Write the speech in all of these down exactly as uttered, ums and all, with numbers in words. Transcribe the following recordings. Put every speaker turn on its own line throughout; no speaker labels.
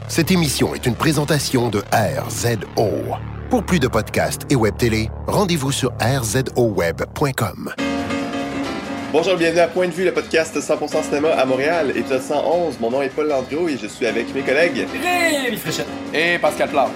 Cette émission est une présentation de R Z O. Pour plus de podcasts et web télé, rendez-vous sur r z o web point com.
Bonjour, bienvenue à Point de vue, le podcast cent pour cent cinéma à Montréal, épisode cent onze. Mon nom est Paul Landreau et je suis avec mes collègues
Rémi Fréchette
et Pascal Plard.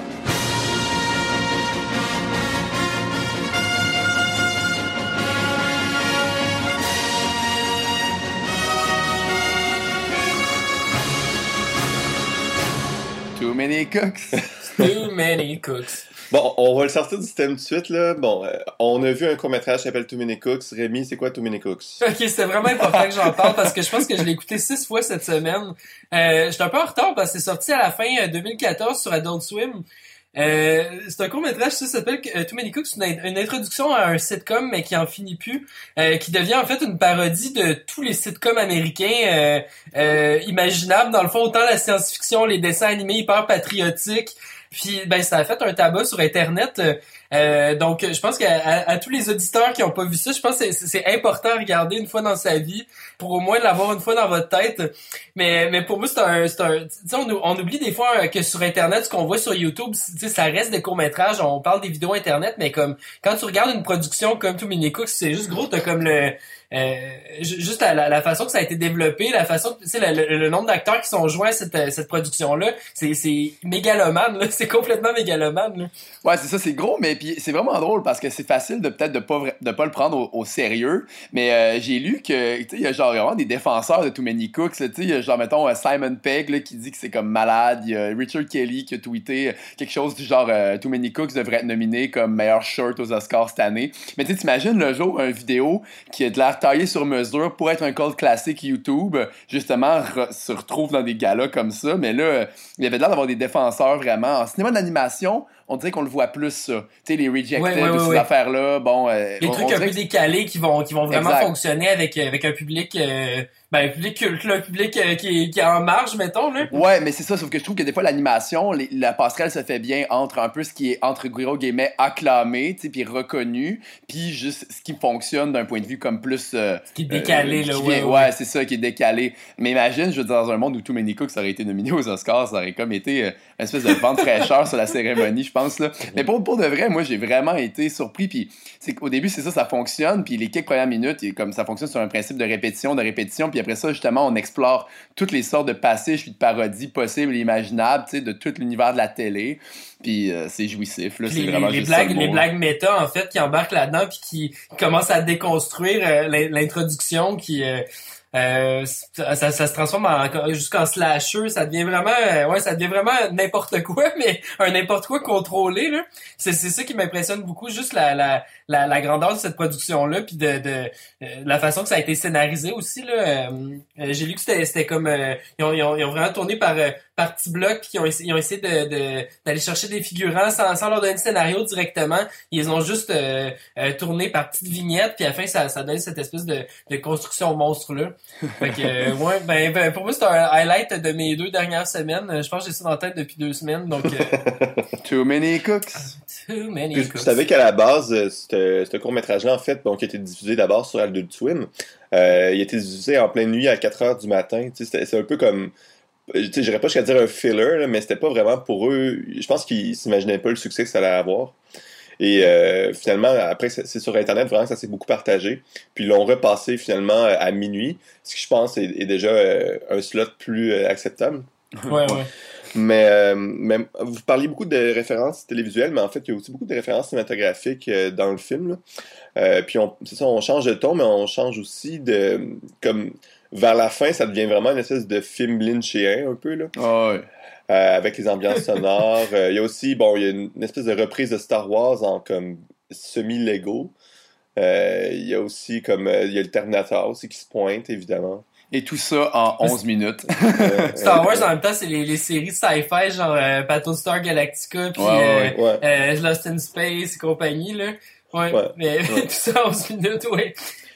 Too many cooks.
Too many cooks.
Bon, on va le sortir du thème tout de suite, là. Bon, euh, on a vu un court-métrage qui s'appelle Too Many Cooks. Rémi, c'est quoi Too Many Cooks?
Ok, c'est vraiment important que j'en parle parce que je pense que je l'ai écouté six fois cette semaine. Euh, j'étais un peu en retard parce que c'est sorti à la fin euh, deux mille quatorze sur Adult Swim. Euh, c'est un court-métrage, ça s'appelle euh, Too Many Cooks, une, une introduction à un sitcom, mais qui en finit plus, euh, qui devient en fait une parodie de tous les sitcoms américains euh, euh, imaginables. Dans le fond, autant la science-fiction, les dessins animés hyper patriotiques. Puis ben ça a fait un tabac sur Internet. Euh, donc je pense qu'à à, à tous les auditeurs qui ont pas vu ça, je pense que c'est, c'est important à regarder une fois dans sa vie pour au moins l'avoir une fois dans votre tête. Mais mais pour moi c'est un c'est un tu sais on, on oublie des fois que sur Internet ce qu'on voit sur YouTube, tu sais ça reste des courts-métrages, on parle des vidéos Internet, mais comme quand tu regardes une production comme Too Many Cooks, c'est juste gros, t'as comme le Euh, juste la, la, la façon que ça a été développé, la façon, tu sais, le, le, le nombre d'acteurs qui sont joints à cette, cette production-là, c'est, c'est mégalomane, là, c'est complètement mégalomane, là.
Ouais, c'est ça, c'est gros, mais puis c'est vraiment drôle parce que c'est facile de peut-être de pas de pas le prendre au, au sérieux, mais euh, j'ai lu que, tu sais, il y a genre vraiment des défenseurs de Too Many Cooks, tu sais, il y a genre, mettons, Simon Pegg, là, qui dit que c'est comme malade, il y a Richard Kelly qui a tweeté quelque chose du genre euh, Too Many Cooks devrait être nominé comme meilleur short aux Oscars cette année, mais tu sais, t'imagines le jour une vidéo qui a de l'air taillé sur mesure pour être un cult classique YouTube, justement, re- se retrouve dans des galas comme ça, mais là, il y avait l'air d'avoir des défenseurs vraiment. En cinéma d'animation, on dirait qu'on le voit plus, ça. Tu sais, les rejected,
ouais, ouais, ouais,
ces
ouais.
affaires-là, bon... Euh,
les
on,
trucs
on
un peu
que...
décalés qui vont qui vont vraiment
exact.
fonctionner avec avec un public... Euh... Ben, un public culte, là, un public euh, qui, qui est en marge, mettons, là.
Ouais, mais c'est ça, sauf que je trouve que des fois, l'animation, les, la passerelle se fait bien entre un peu ce qui est, entre gros guillemets, acclamé, tu sais, puis reconnu, puis juste ce qui fonctionne d'un point de vue comme plus... Euh,
ce qui est décalé,
euh,
là,
qui
ouais,
vient,
ouais.
Ouais, c'est ça, qui est décalé. Mais imagine, je veux dire, dans un monde où Too Many Cooks aurait été nominé aux Oscars, ça aurait comme été euh, une espèce de vent de fraîcheur sur la cérémonie, je pense, là. Mais pour, pour de vrai, moi, j'ai vraiment été surpris, puis c'est qu'au début, c'est ça, ça fonctionne, puis les quelques premières minutes, et comme ça fonctionne sur un principe de répétition, de répétition, puis après ça, justement, on explore toutes les sortes de passages puis de parodies possibles et imaginables, tu sais, de tout l'univers de la télé. Puis euh, c'est jouissif, là, c'est
les,
vraiment
les
juste
blagues,
ça,
les blagues méta, en fait, qui embarquent là-dedans puis qui commencent à déconstruire euh, l'introduction qui... Euh, Euh, ça, ça, ça se transforme en, jusqu'en slasher, ça devient vraiment, euh, ouais, ça devient vraiment n'importe quoi, mais un n'importe quoi contrôlé, là. C'est, c'est ça qui m'impressionne beaucoup, juste la, la, la, la grandeur de cette production-là, puis de, de, euh, la façon que ça a été scénarisé aussi, là. Euh, j'ai lu que c'était, c'était comme, euh, ils, ont, ils, ont, ils ont vraiment tourné par, euh, par petits blocs, puis ils ont, ils ont essayé de, de, d'aller chercher des figurants sans, sans leur donner le scénario directement. Ils ont juste euh, euh, tourné par petites vignettes, puis à la fin, ça, ça donne cette espèce de, de construction monstre-là. Fait que, euh, ouais, ben, ben, pour moi, c'est un highlight de mes deux dernières semaines. Je pense que j'ai ça dans la tête depuis deux semaines, donc... Euh...
Too Many Cooks.
Too Many
Puis,
Cooks.
Vous savez qu'à la base, ce, ce court-métrage-là, en fait, bon, qui a été diffusé d'abord sur Adult Swim, euh, il a été diffusé en pleine nuit à quatre heures du matin. Tu sais, c'était, c'est un peu comme... Tu sais, j'irais pas jusqu'à dire un filler, là, mais c'était pas vraiment pour eux... Je pense qu'ils s'imaginaient pas le succès que ça allait avoir. Et euh, finalement, après, c'est sur Internet, vraiment, ça s'est beaucoup partagé. Puis ils l'ont repassé finalement à minuit, ce qui, je pense, est, est déjà euh, un slot plus euh, acceptable.
Ouais, ouais.
Mais, euh, mais vous parliez beaucoup de références télévisuelles, mais en fait, il y a aussi beaucoup de références cinématographiques euh, dans le film, là. Euh, puis on, c'est ça, on change de ton, mais on change aussi de... Comme vers la fin, ça devient vraiment une espèce de film lynchien, un peu, là.
Oh, ouais.
Euh, avec les ambiances sonores. Il euh, y a aussi, bon, il y a une, une espèce de reprise de Star Wars en comme semi-Lego. Il euh, y a aussi comme, il euh, y a le Terminator aussi qui se pointe, évidemment.
Et tout ça en onze minutes.
euh,
Star Wars, en même temps, c'est les, les séries sci-fi, genre euh, Battlestar Galactica, puis
ouais, ouais,
euh,
ouais.
euh, Lost in Space et compagnie, là. Ouais,
ouais.
mais
ouais.
tout ça en onze minutes, ouais.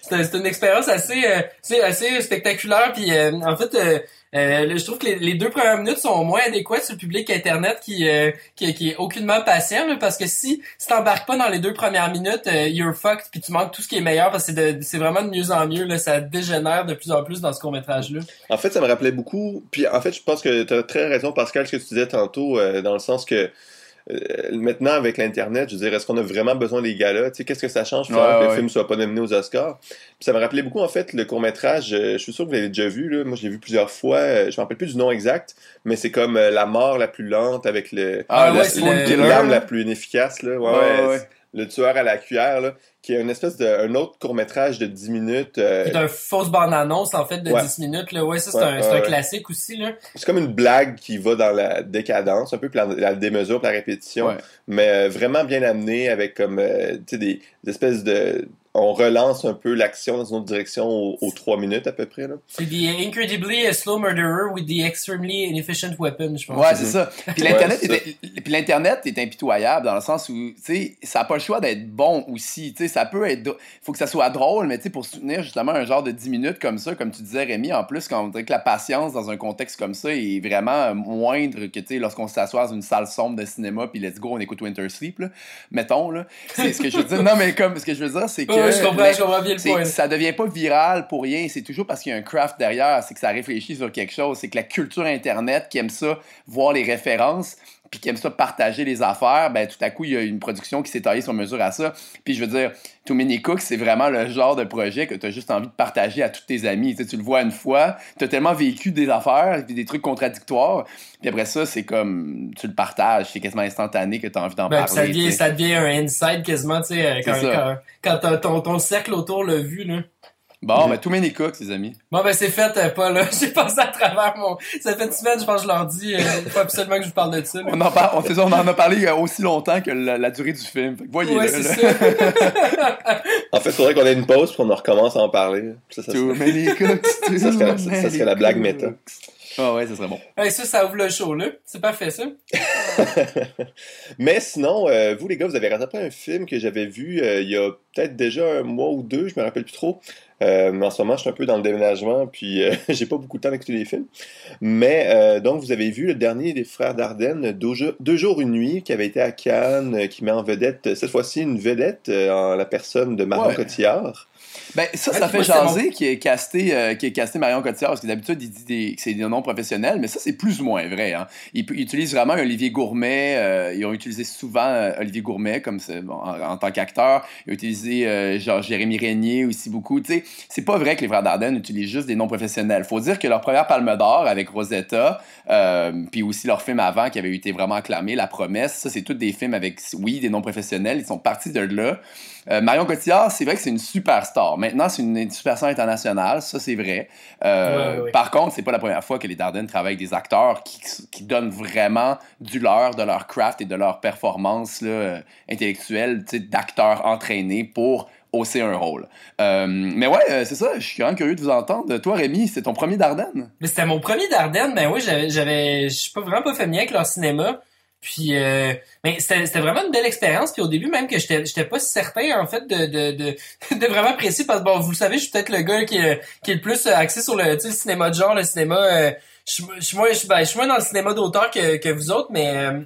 c'est, c'est une expérience assez, euh, c'est assez spectaculaire. Puis euh, en fait, euh, euh, je trouve que les, les deux premières minutes sont moins adéquates sur le public internet qui euh, qui, qui est aucunement patient là, parce que si si t'embarques pas dans les deux premières minutes, euh, you're fucked puis tu manques tout ce qui est meilleur parce que c'est, de, c'est vraiment de mieux en mieux là, ça dégénère de plus en plus dans ce court-métrage là.
En fait, ça me rappelait beaucoup. Puis en fait, je pense que t'as très raison, Pascal, ce que tu disais tantôt, euh, dans le sens que Euh, maintenant, avec l'Internet, je veux dire, est-ce qu'on a vraiment besoin des galas? Tu sais, qu'est-ce que ça change finalement
ouais,
que
ouais.
le film soit pas nominé aux Oscars? Puis ça me rappelait beaucoup, en fait, le court-métrage, euh, je suis sûr que vous l'avez déjà vu, là. Moi, je l'ai vu plusieurs fois, euh, je me rappelle plus du nom exact, mais c'est comme euh, la mort la plus lente avec le,
Ah,
le-
ouais, c'est le-
l'arme la plus inefficace, là. Ouais,
Ouais,
ouais,
ouais.
c'est le tueur à la cuillère, là, qui est une espèce de, un autre court-métrage de dix minutes. euh,
C'est un fausse bande-annonce en fait de
Ouais.
dix minutes là. Ouais, ça c'est
Ouais,
un, c'est
ouais,
un
ouais.
classique aussi là.
C'est comme une blague qui va dans la décadence, un peu puis la, la démesure, puis la répétition,
Ouais.
mais euh, vraiment bien amené avec comme euh, tu sais des, des espèces de on relance un peu l'action dans une autre direction aux, aux trois minutes à peu près là.
C'est The Incredibly Slow Murderer with the Extremely Inefficient Weapon, je pense.
Ouais, c'est ça. Puis l'internet,
Ouais, c'est
est, puis l'internet est impitoyable dans le sens où, tu sais, ça a pas le choix d'être bon aussi. Tu sais, ça peut être, faut que ça soit drôle, mais tu sais, pour soutenir justement un genre de dix minutes comme ça, comme tu disais Rémi, en plus, quand on dirait que la patience dans un contexte comme ça est vraiment moindre que, tu sais, lorsqu'on s'assoit dans une salle sombre de cinéma puis let's go, on écoute Winter Sleep, là, mettons, là. C'est ce que je veux dire. Non, mais comme, ce que je veux dire, c'est que
Ouais, je comprends, je comprends bien le
c'est-
point.
ça devient pas viral pour rien. C'est toujours parce qu'il y a un craft derrière. C'est que ça réfléchit sur quelque chose. C'est que la culture Internet qui aime ça, voir les références, puis qui aime ça partager les affaires, ben tout à coup, il y a une production qui s'est taillée sur mesure à ça. Puis je veux dire, Too Many Cooks, c'est vraiment le genre de projet que tu as juste envie de partager à tous tes amis. Tu sais, tu le vois une fois, tu as tellement vécu des affaires, puis des trucs contradictoires, puis après ça, c'est comme, tu le partages, c'est quasiment instantané que tu as envie d'en
Ben,
parler.
puis ça devient,
tu sais.
ça devient un inside quasiment, tu sais, euh, quand,
C'est ça.
quand, quand t'as- ton, ton cercle autour l'a vu, là.
Bon, ben Too Many Cooks, les amis.
Bon, ben, c'est fait, euh, pas, là. J'ai passé à travers mon, ça fait une semaine, je pense que je leur dis, euh, il faut absolument que je vous parle de ça, là.
On en, par- on, c'est ça, on en a parlé euh, aussi longtemps que la, la durée du film. Fait que voyez-le,
Ouais, c'est
là.
ça.
En fait, il faudrait qu'on ait une pause puis qu'on en recommence à en parler. Ça, ça,
Too
serait,
many cooks, too
ça serait- ça
many
serait la blague
cooks.
méta.
Ah ouais, ça serait bon.
Ouais, ça, ça ouvre le show, là. C'est parfait, ça.
Mais sinon, euh, vous les gars, vous avez rattrapé un film que j'avais vu euh, il y a peut-être déjà un mois ou deux, je me rappelle plus trop. Euh, mais en ce moment, je suis un peu dans le déménagement, puis euh, j'ai pas beaucoup de temps d'écouter les films. Mais euh, donc, vous avez vu le dernier des Frères Dardenne, Deux, jours- Deux jours, une nuit, qui avait été à Cannes, euh, qui met en vedette, cette fois-ci, une vedette euh, en la personne de Marion
Ouais.
Cotillard.
Ben, ça,
Ouais,
ça
puis
fait
moi, c'est
jaser qui est casté, euh, qui est casté Marion Cotillard, parce que d'habitude, il dit des, que c'est des noms professionnels, mais ça, c'est plus ou moins vrai. Hein. Ils, ils utilisent vraiment Olivier Gourmet. Euh, ils ont utilisé souvent euh, Olivier Gourmet comme c'est, bon, en, en tant qu'acteur. Ils ont utilisé euh, genre Jérémy Régnier aussi beaucoup. Tu sais, c'est pas vrai que les Frères Dardenne utilisent juste des noms professionnels. Faut dire que leur première Palme d'Or avec Rosetta, euh, puis aussi leur film avant qui avait été vraiment acclamé, La Promesse, ça, c'est tous des films avec, oui, des noms professionnels. Ils sont partis de là. Euh, Marion Cotillard, c'est vrai que c'est une superstar. Maintenant, c'est une superstar internationale, ça c'est vrai. Euh,
Ouais, ouais.
Par contre, c'est pas la première fois que les Dardennes travaillent avec des acteurs qui, qui donnent vraiment du leur, de leur craft et de leur performance là, euh, intellectuelle, tu sais, d'acteurs entraînés pour hausser un rôle. Euh, mais ouais, euh, c'est ça, je suis vraiment curieux de vous entendre. Toi, Rémi, c'est ton premier Dardenne?
Mais c'était mon premier Dardenne, ben oui, j'avais, j'avais, je suis pas vraiment pas familier avec leur cinéma. Puis, euh, mais c'était, c'était vraiment une belle expérience. Puis au début même que j'étais, j'étais pas certain en fait de, de, de, de vraiment apprécier parce que bon, vous le savez, je suis peut-être le gars qui est, qui est le plus axé sur le, tu sais, le cinéma de genre, le cinéma. Euh, je, je suis moins, je, ben, je suis moins dans le cinéma d'auteur que, que vous autres, mais euh,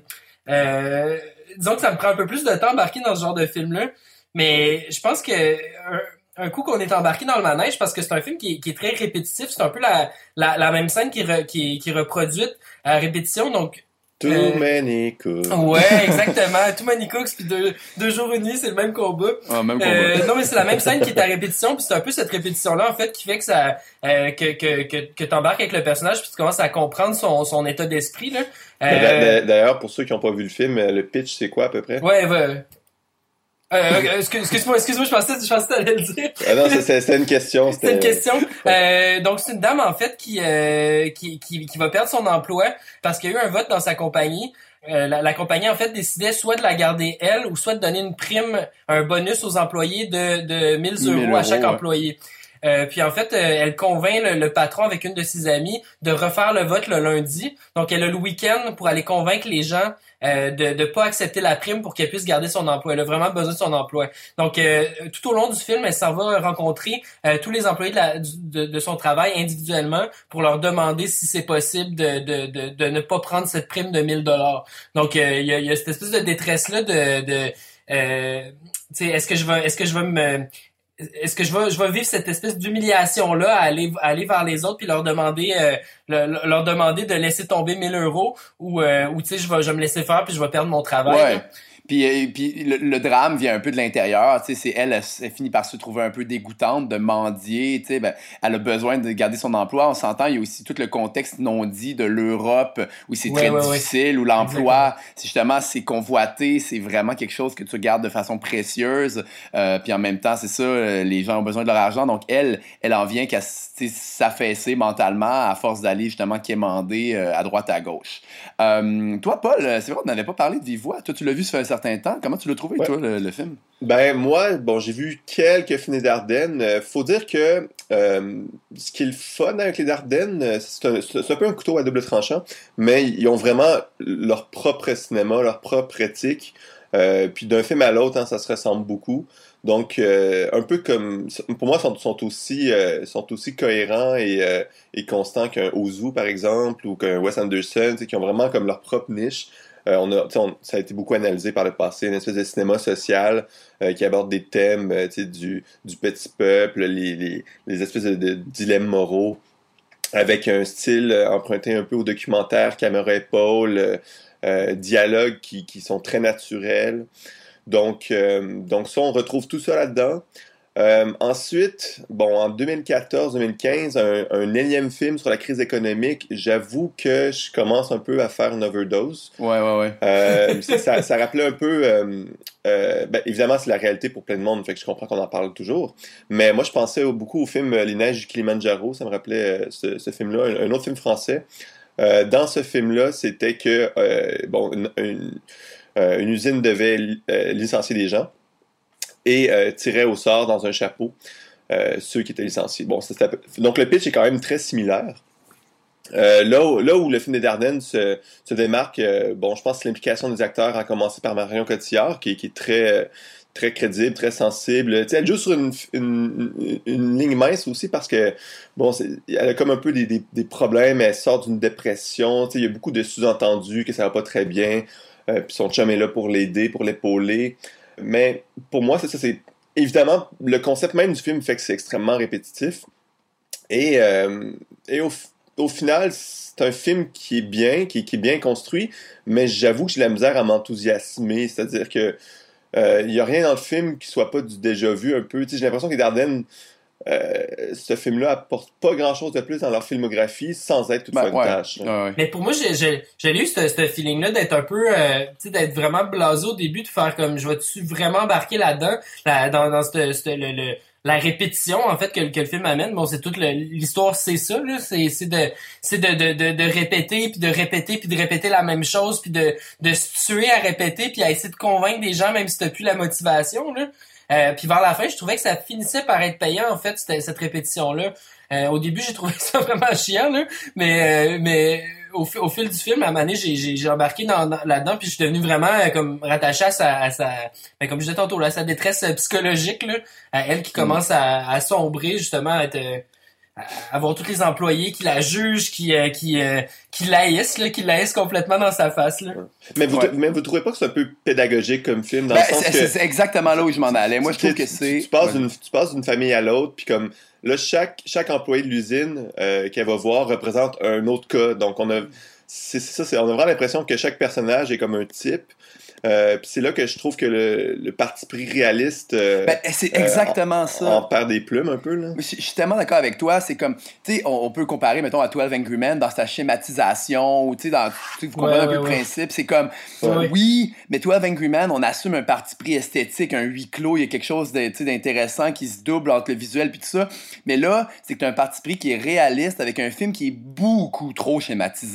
euh, disons que ça me prend un peu plus de temps d'embarquer dans ce genre de film-là. Mais je pense que un, un coup qu'on est embarqué dans le manège, parce que c'est un film qui est, qui est très répétitif, c'est un peu la, la, la même scène qui, re, qui, qui est reproduite à répétition, donc.
Too
Euh,
many cooks.
Ouais, exactement. Too Many Cooks puis deux, deux jours et nuit, c'est le même combat.
Ah, même combat.
Euh, non, mais c'est la même scène qui est à répétition, puis c'est un peu cette répétition-là en fait qui fait que ça euh, que que que, que t'embarques avec le personnage puis tu commences à comprendre son son état d'esprit là.
Mais
Euh,
d'a- D'ailleurs, pour ceux qui n'ont pas vu le film, le pitch, c'est quoi à peu près?
ouais, ouais. Euh, excuse- excuse-moi, excuse-moi, je pensais, je pensais que t'allais le dire.
Ah non, c'est- c'est c'était une question.
C'est une question. Euh, donc c'est une dame en fait qui, euh, qui qui qui va perdre son emploi parce qu'il y a eu un vote dans sa compagnie. Euh, la, la compagnie en fait décidait soit de la garder elle ou soit de donner une prime, un bonus aux employés de de mille euros à chaque
euros, ouais.
employé. Euh, puis en fait, euh, elle convainc le, le patron avec une de ses amies de refaire le vote le lundi. Donc elle a le week-end pour aller convaincre les gens euh, de de pas accepter la prime pour qu'elle puisse garder son emploi. Elle a vraiment besoin de son emploi. Donc euh, tout au long du film, elle s'en va rencontrer euh, tous les employés de, la, de, de son travail individuellement pour leur demander si c'est possible de, de, de, de ne pas prendre cette prime de mille dollars. Donc il euh, y, a, y a cette espèce de détresse là de, de euh, tu sais, est-ce que je vais est-ce que je vais me est-ce que je vais je vais vivre cette espèce d'humiliation là à aller à aller vers les autres puis leur demander euh, le, leur demander de laisser tomber mille euros ou euh, ou tu sais je vais je vais me laisser faire puis je vais perdre mon travail.
Ouais.
Là.
Puis, euh, puis le, le drame vient un peu de l'intérieur, tu sais, c'est elle, elle, elle finit par se trouver un peu dégoûtante de mendier, tu sais, ben, elle a besoin de garder son emploi, on s'entend, il y a aussi tout le contexte non dit de l'Europe, où c'est
ouais,
très
ouais,
difficile,
ouais.
où l'emploi, c'est justement, c'est convoité, c'est vraiment quelque chose que tu gardes de façon précieuse, euh, puis en même temps, c'est ça, les gens ont besoin de leur argent, donc elle, elle en vient qu'à s'affaisser mentalement à force d'aller justement quémander euh, à droite à gauche. Euh, toi, Paul, c'est vrai, on n'avait pas parlé de vive voix, toi tu l'as vu ça fait un certain temps. Comment tu l'as trouvé, ouais. toi, le, le film?
Ben, moi, bon, j'ai vu quelques films des Dardennes. Euh, faut dire que euh, ce qui est le fun avec les Dardennes, c'est un, c'est un peu un couteau à double tranchant, mais ils ont vraiment leur propre cinéma, leur propre éthique. Euh, puis d'un film à l'autre, hein, ça se ressemble beaucoup. Donc, euh, un peu comme... Pour moi, ils sont, sont, aussi, euh, sont aussi cohérents et, euh, et constants qu'un Ozu, par exemple, ou qu'un Wes Anderson, qui ont vraiment comme leur propre niche. Euh, on a, on, ça a été beaucoup analysé par le passé, une espèce de cinéma social euh, qui aborde des thèmes euh, du, du petit peuple, les, les, les espèces de, de dilemmes moraux, avec un style euh, emprunté un peu au documentaire, caméra épaule, euh, euh, dialogues qui, qui sont très naturels. Donc, euh, donc ça, on retrouve tout ça là-dedans. Euh, ensuite, bon, en deux mille quatorze deux mille quinze, un, un énième film sur la crise économique, j'avoue que je commence un peu à faire une overdose.
Ouais, ouais, ouais.
Euh, ça, ça rappelait un peu... Euh, euh, ben, évidemment, c'est la réalité pour plein de monde, fait que je comprends qu'on en parle toujours. Mais moi, je pensais beaucoup au film Les Neiges du Kilimandjaro, ça me rappelait euh, ce, ce film-là, un, un autre film français. Euh, dans ce film-là, c'était que, euh, bon, une, une, euh, une usine devait euh, licencier des gens et euh, tirait au sort dans un chapeau euh, ceux qui étaient licenciés. Bon, c'était... Donc le pitch est quand même très similaire. Euh, là, où, là où le film des Dardennes se, se démarque, euh, bon, je pense que c'est l'implication des acteurs, à commencer par Marion Cotillard, qui, qui est très, très crédible, très sensible. Tu sais, elle joue sur une, une, une, une ligne mince aussi parce que, bon, c'est, elle a comme un peu des, des, des problèmes, elle sort d'une dépression, tu sais, il y a beaucoup de sous-entendus que ça va pas très bien, euh, puis son chum est là pour l'aider, pour l'épauler. Mais pour moi, c'est ça, c'est évidemment le concept même du film fait que c'est extrêmement répétitif. Et, euh, et au, au final, c'est un film qui est bien, qui, qui est bien construit, mais j'avoue que j'ai la misère à m'enthousiasmer. C'est-à-dire que euh, il y a rien dans le film qui soit pas du déjà vu un peu. Tu sais, j'ai l'impression que les Dardennes, euh, ce film-là apporte pas grand-chose de plus dans leur filmographie sans être toutefois
ben, ouais.
une tâche.
Ouais, ouais.
Mais pour moi, j'ai, j'ai, j'ai eu ce, ce feeling-là d'être un peu, euh, tu sais, d'être vraiment blasé au début, de faire comme, je vais-tu vraiment embarquer là-dedans, là, dans, dans cette, cette, le, le, la répétition, en fait, que, que le film amène. Bon, c'est toute le, l'histoire, c'est ça, là, c'est, c'est de, c'est de, de, de, de répéter, puis de répéter, puis de répéter la même chose, puis de, de se tuer à répéter, puis à essayer de convaincre des gens, même si t'as plus la motivation, là. Euh, puis vers la fin, je trouvais que ça finissait par être payant, en fait, cette, cette répétition-là. Euh, au début, j'ai trouvé ça vraiment chiant, là, mais euh, mais au, au fil du film, à un moment donné, j'ai, j'ai, j'ai embarqué dans, dans, là-dedans, puis je suis devenu vraiment euh, comme rattaché à sa, à sa ben, comme je disais tantôt, là, à sa détresse euh, psychologique, là, à elle qui commence à, à sombrer, justement, à être... Euh, avoir tous les employés qui la jugent, qui euh, qui euh, qui l'haïssent, là, qui l'haïssent complètement dans sa face, là.
Mais vous,
Ouais.
mais vous trouvez pas que c'est un peu pédagogique comme film dans
Ben,
le sens
c'est,
que
c'est exactement là où je m'en allais. Moi, je trouve
tu,
que c'est...
tu, tu, passes
ouais.
d'une, tu passes d'une famille à l'autre, puis comme là, chaque, chaque employé de l'usine euh, qu'elle va voir représente un autre cas. Donc, on a, c'est, c'est ça, c'est, on a vraiment l'impression que chaque personnage est comme un type. Euh, puis c'est là que je trouve que le, le parti pris réaliste euh,
Ben, c'est exactement
euh, en,
ça.
en perd des plumes un peu, là.
Je, je suis tellement d'accord avec toi. C'est comme, tu sais, on, on peut comparer, mettons, à douze Angry Men dans sa schématisation, ou tu sais, dans, tu sais, vous comprenez
Ouais,
un peu
ouais,
le
ouais.
principe. C'est comme,
Ouais.
oui, mais douze Angry Men, on assume un parti pris esthétique, un huis clos, il y a quelque chose de, tu sais, d'intéressant qui se double entre le visuel puis tout ça. Mais là, c'est que t'as un parti pris qui est réaliste avec un film qui est beaucoup trop schématisé, là. Tu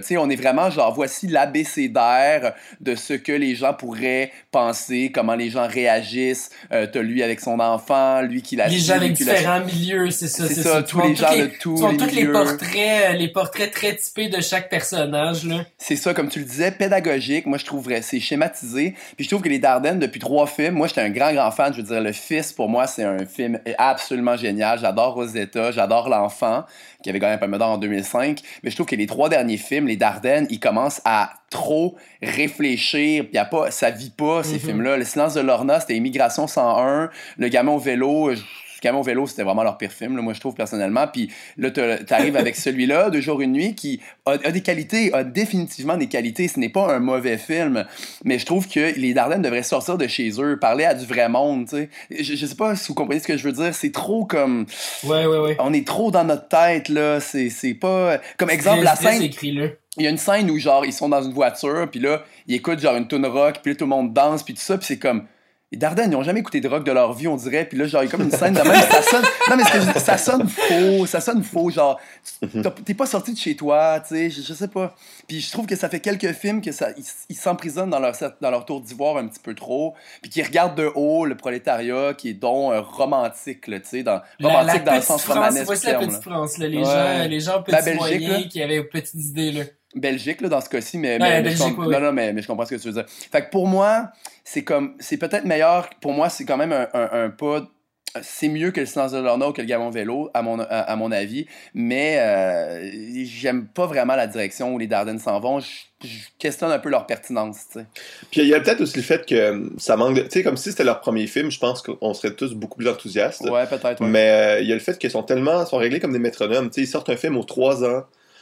tu sais, on est vraiment genre, voici l'abécédaire de ce que les gens pourraient penser, comment les gens réagissent. Euh, t'as lui avec son enfant, lui qui l'a...
Les gens avec différents milieux, c'est ça.
C'est, c'est ça, ça, tous les gens les, de tous les
tous
milieux.
les portraits, les portraits très typés de chaque personnage, là.
C'est ça, comme tu le disais, pédagogique. Moi, je trouverais, c'est schématisé. Puis je trouve que Les Dardennes, depuis trois films, moi, j'étais un grand, grand fan. Je veux dire, Le Fils, pour moi, c'est un film absolument génial. J'adore Rosetta, j'adore L'Enfant, qui avait gagné un Palme d'Or en deux mille cinq. Mais je trouve que les trois derniers films, Les Dardennes, ils commencent à trop réfléchir. Puis y a pas, ça vit pas, ces mm-hmm. films-là. Le Silence de Lorna, c'était Immigration cent un. Le Gamin au vélo... Je... Gamin au vélo, c'était vraiment leur pire film, là, moi je trouve personnellement. Puis là, t'arrives avec celui-là, Deux jours, une nuit, qui a, a des qualités, a définitivement des qualités. Ce n'est pas un mauvais film, mais je trouve que les Dardennes devraient sortir de chez eux, parler à du vrai monde, tu sais. Je, je sais pas si vous comprenez ce que je veux dire. C'est trop comme...
Ouais, ouais, ouais.
On est trop dans notre tête, là. C'est, c'est pas... Comme exemple, la scène...
Écrit, là.
Il y a une scène où, genre, ils sont dans une voiture, puis là, ils écoutent, genre, une tune rock, puis là, tout le monde danse, puis tout ça, puis c'est comme... Les Dardennes, ils ont jamais écouté de rock de leur vie, on dirait. Puis là, genre, il y a comme une scène de même, ça sonne... Non, mais que, ça sonne faux, ça sonne faux, genre... T'es pas sorti de chez toi, tu sais, je, je sais pas. Puis je trouve que ça fait quelques films que ça... Ils, ils s'emprisonnent dans leur, dans leur tour d'ivoire un petit peu trop, puis qu'ils regardent de haut le prolétariat, qui est donc euh, romantique, là, tu sais, dans... Romantique
la, la
dans le sens
France,
romanesque
voici
terme,
la petite
là.
France, là, les,
ouais.
gens, les gens petits
Belgique,
moyens
là.
qui avaient petites idées, là.
Belgique, là, dans ce cas-ci, mais,
ouais,
mais,
Belgique,
mais, je,
oui,
non,
oui.
non, mais, mais je comprends ce que tu veux dire. Fait que pour moi, c'est comme, c'est peut-être meilleur, pour moi, c'est quand même un, un, un pas, c'est mieux que Le Silence de Lorna ou que Le Gamin au vélo, à mon, à, à mon avis, mais euh, j'aime pas vraiment la direction où les Dardennes s'en vont. Je, je questionne un peu leur pertinence, tu sais.
Puis il y a peut-être aussi le fait que ça manque de... Tu sais, comme si c'était leur premier film, je pense qu'on serait tous beaucoup plus enthousiastes.
Ouais, peut-être, ouais.
Mais euh, il y a le fait qu'ils sont tellement... sont réglés comme des métronomes. Tu sais, ils sortent un film aux trois ans,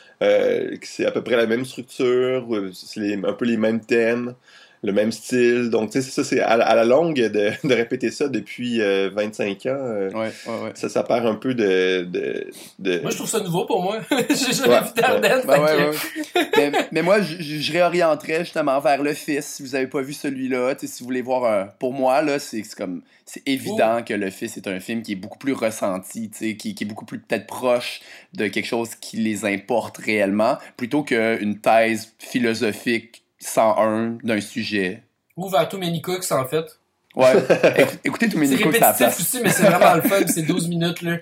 euh, c'est à peu près la même structure, c'est les, un peu les mêmes thèmes, le même style. Donc, tu sais, ça, c'est à, à la longue de, de répéter ça depuis euh, vingt-cinq ans. Euh,
ouais, ouais, ouais.
Ça, ça perd un peu de, de, de...
Moi, je trouve ça nouveau pour moi. J'ai jamais
ouais,
vu Dardennes.
Ouais. Ouais, ouais, ouais. mais, mais moi, je, je réorienterais justement vers Le Fils. Si vous avez pas vu celui-là, si vous voulez voir un... Pour moi, là, c'est, c'est comme... C'est évident oh. que Le Fils est un film qui est beaucoup plus ressenti, qui, qui est beaucoup plus peut-être proche de quelque chose qui les importe réellement, plutôt qu'une thèse philosophique cent un d'un sujet.
Ou vers Too Many Cooks, en fait.
Ouais, Écoute, écoutez Too Many Cooks à la place.
C'est répétitif aussi, mais c'est vraiment le fun, c'est douze minutes, là.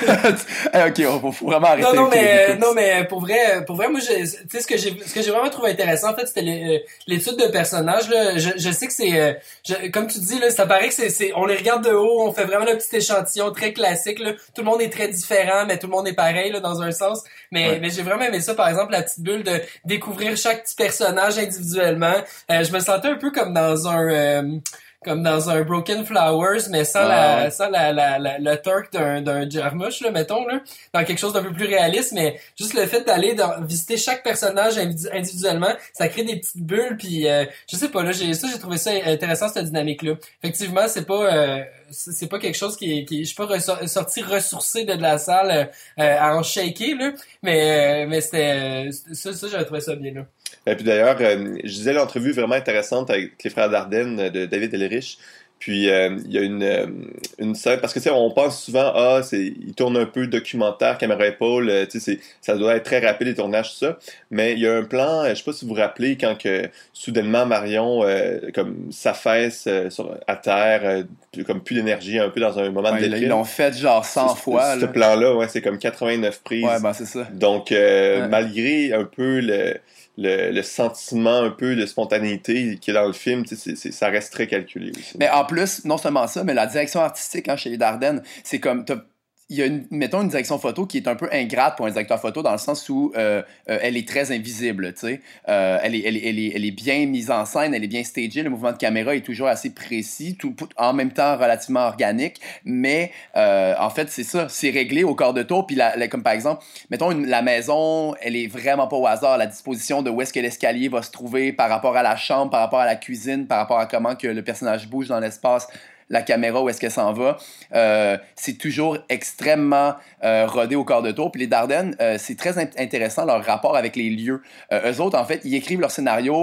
hey, ok, on faut vraiment arrêter.
Non, non, mais, non, mais pour vrai, pour vrai, moi, tu sais, ce que j'ai, ce que j'ai vraiment trouvé intéressant, en fait, c'était les, l'étude de personnages, là. Je, je sais que c'est, je, comme tu dis, là, ça paraît que c'est, c'est, on les regarde de haut, on fait vraiment un petit échantillon très classique, là. Tout le monde est très différent, mais tout le monde est pareil, là, dans un sens. Mais, ouais. mais j'ai vraiment aimé ça, par exemple, la petite bulle de découvrir chaque petit personnage individuellement. Euh, je me sentais un peu comme dans un, euh, comme dans un Broken Flowers, mais sans ah, la, sans la, la, la, le torque d'un, d'un Jarmusch, là, mettons, là. Dans quelque chose d'un peu plus réaliste, mais juste le fait d'aller dans, visiter chaque personnage individuellement, ça crée des petites bulles, puis euh, je sais pas, là, j'ai, ça, j'ai trouvé ça intéressant, cette dynamique-là. Effectivement, c'est pas, euh, c'est, c'est pas quelque chose qui est, qui, je suis pas ressorti ressourcé de, de la salle, euh, à en shaker, là, mais, euh, mais c'était, ça, ça, j'avais trouvé ça bien, là.
Et puis d'ailleurs, euh, je disais l'entrevue vraiment intéressante avec les frères Dardenne de David Elrich. Puis euh, il y a une euh, une scène, parce que tu sais, on pense souvent, ah, c'est, il tourne un peu documentaire, caméra épaule, tu sais, ça doit être très rapide les tournages, tout ça. Mais il y a un plan, je sais pas si vous vous rappelez, quand que soudainement Marion euh, comme s'affaisse euh, sur, à terre, euh, comme plus d'énergie, un peu dans un moment
ouais,
de déprime.
Ils l'ont fait genre cent
ce,
fois.
Ce
là.
plan-là, ouais, c'est comme quatre-vingt-neuf prises.
Ouais, ben c'est ça.
Donc euh,
ouais.
malgré un peu le Le, le sentiment un peu de spontanéité qui est dans le film, c'est, c'est, ça reste très calculé aussi.
Mais en plus, non seulement ça, mais la direction artistique hein, chez les Dardennes, c'est comme... Il y a, une, mettons, une direction photo qui est un peu ingrate pour un directeur photo dans le sens où euh, euh, elle est très invisible, tu sais. Euh, elle, est, elle, est, elle, est, elle est bien mise en scène, elle est bien stagée, le mouvement de caméra est toujours assez précis, tout, en même temps relativement organique, mais euh, en fait, c'est ça, c'est réglé au quart de tour, puis la, la, comme par exemple, mettons, une, la maison, elle est vraiment pas au hasard, la disposition de où est-ce que l'escalier va se trouver par rapport à la chambre, par rapport à la cuisine, par rapport à comment que le personnage bouge dans l'espace, la caméra, où est-ce qu'elle s'en va. Euh, c'est toujours extrêmement euh, rodé au quart de tour. Puis les Dardennes, euh, c'est très int- intéressant leur rapport avec les lieux. Euh, eux autres, en fait, ils écrivent leur scénario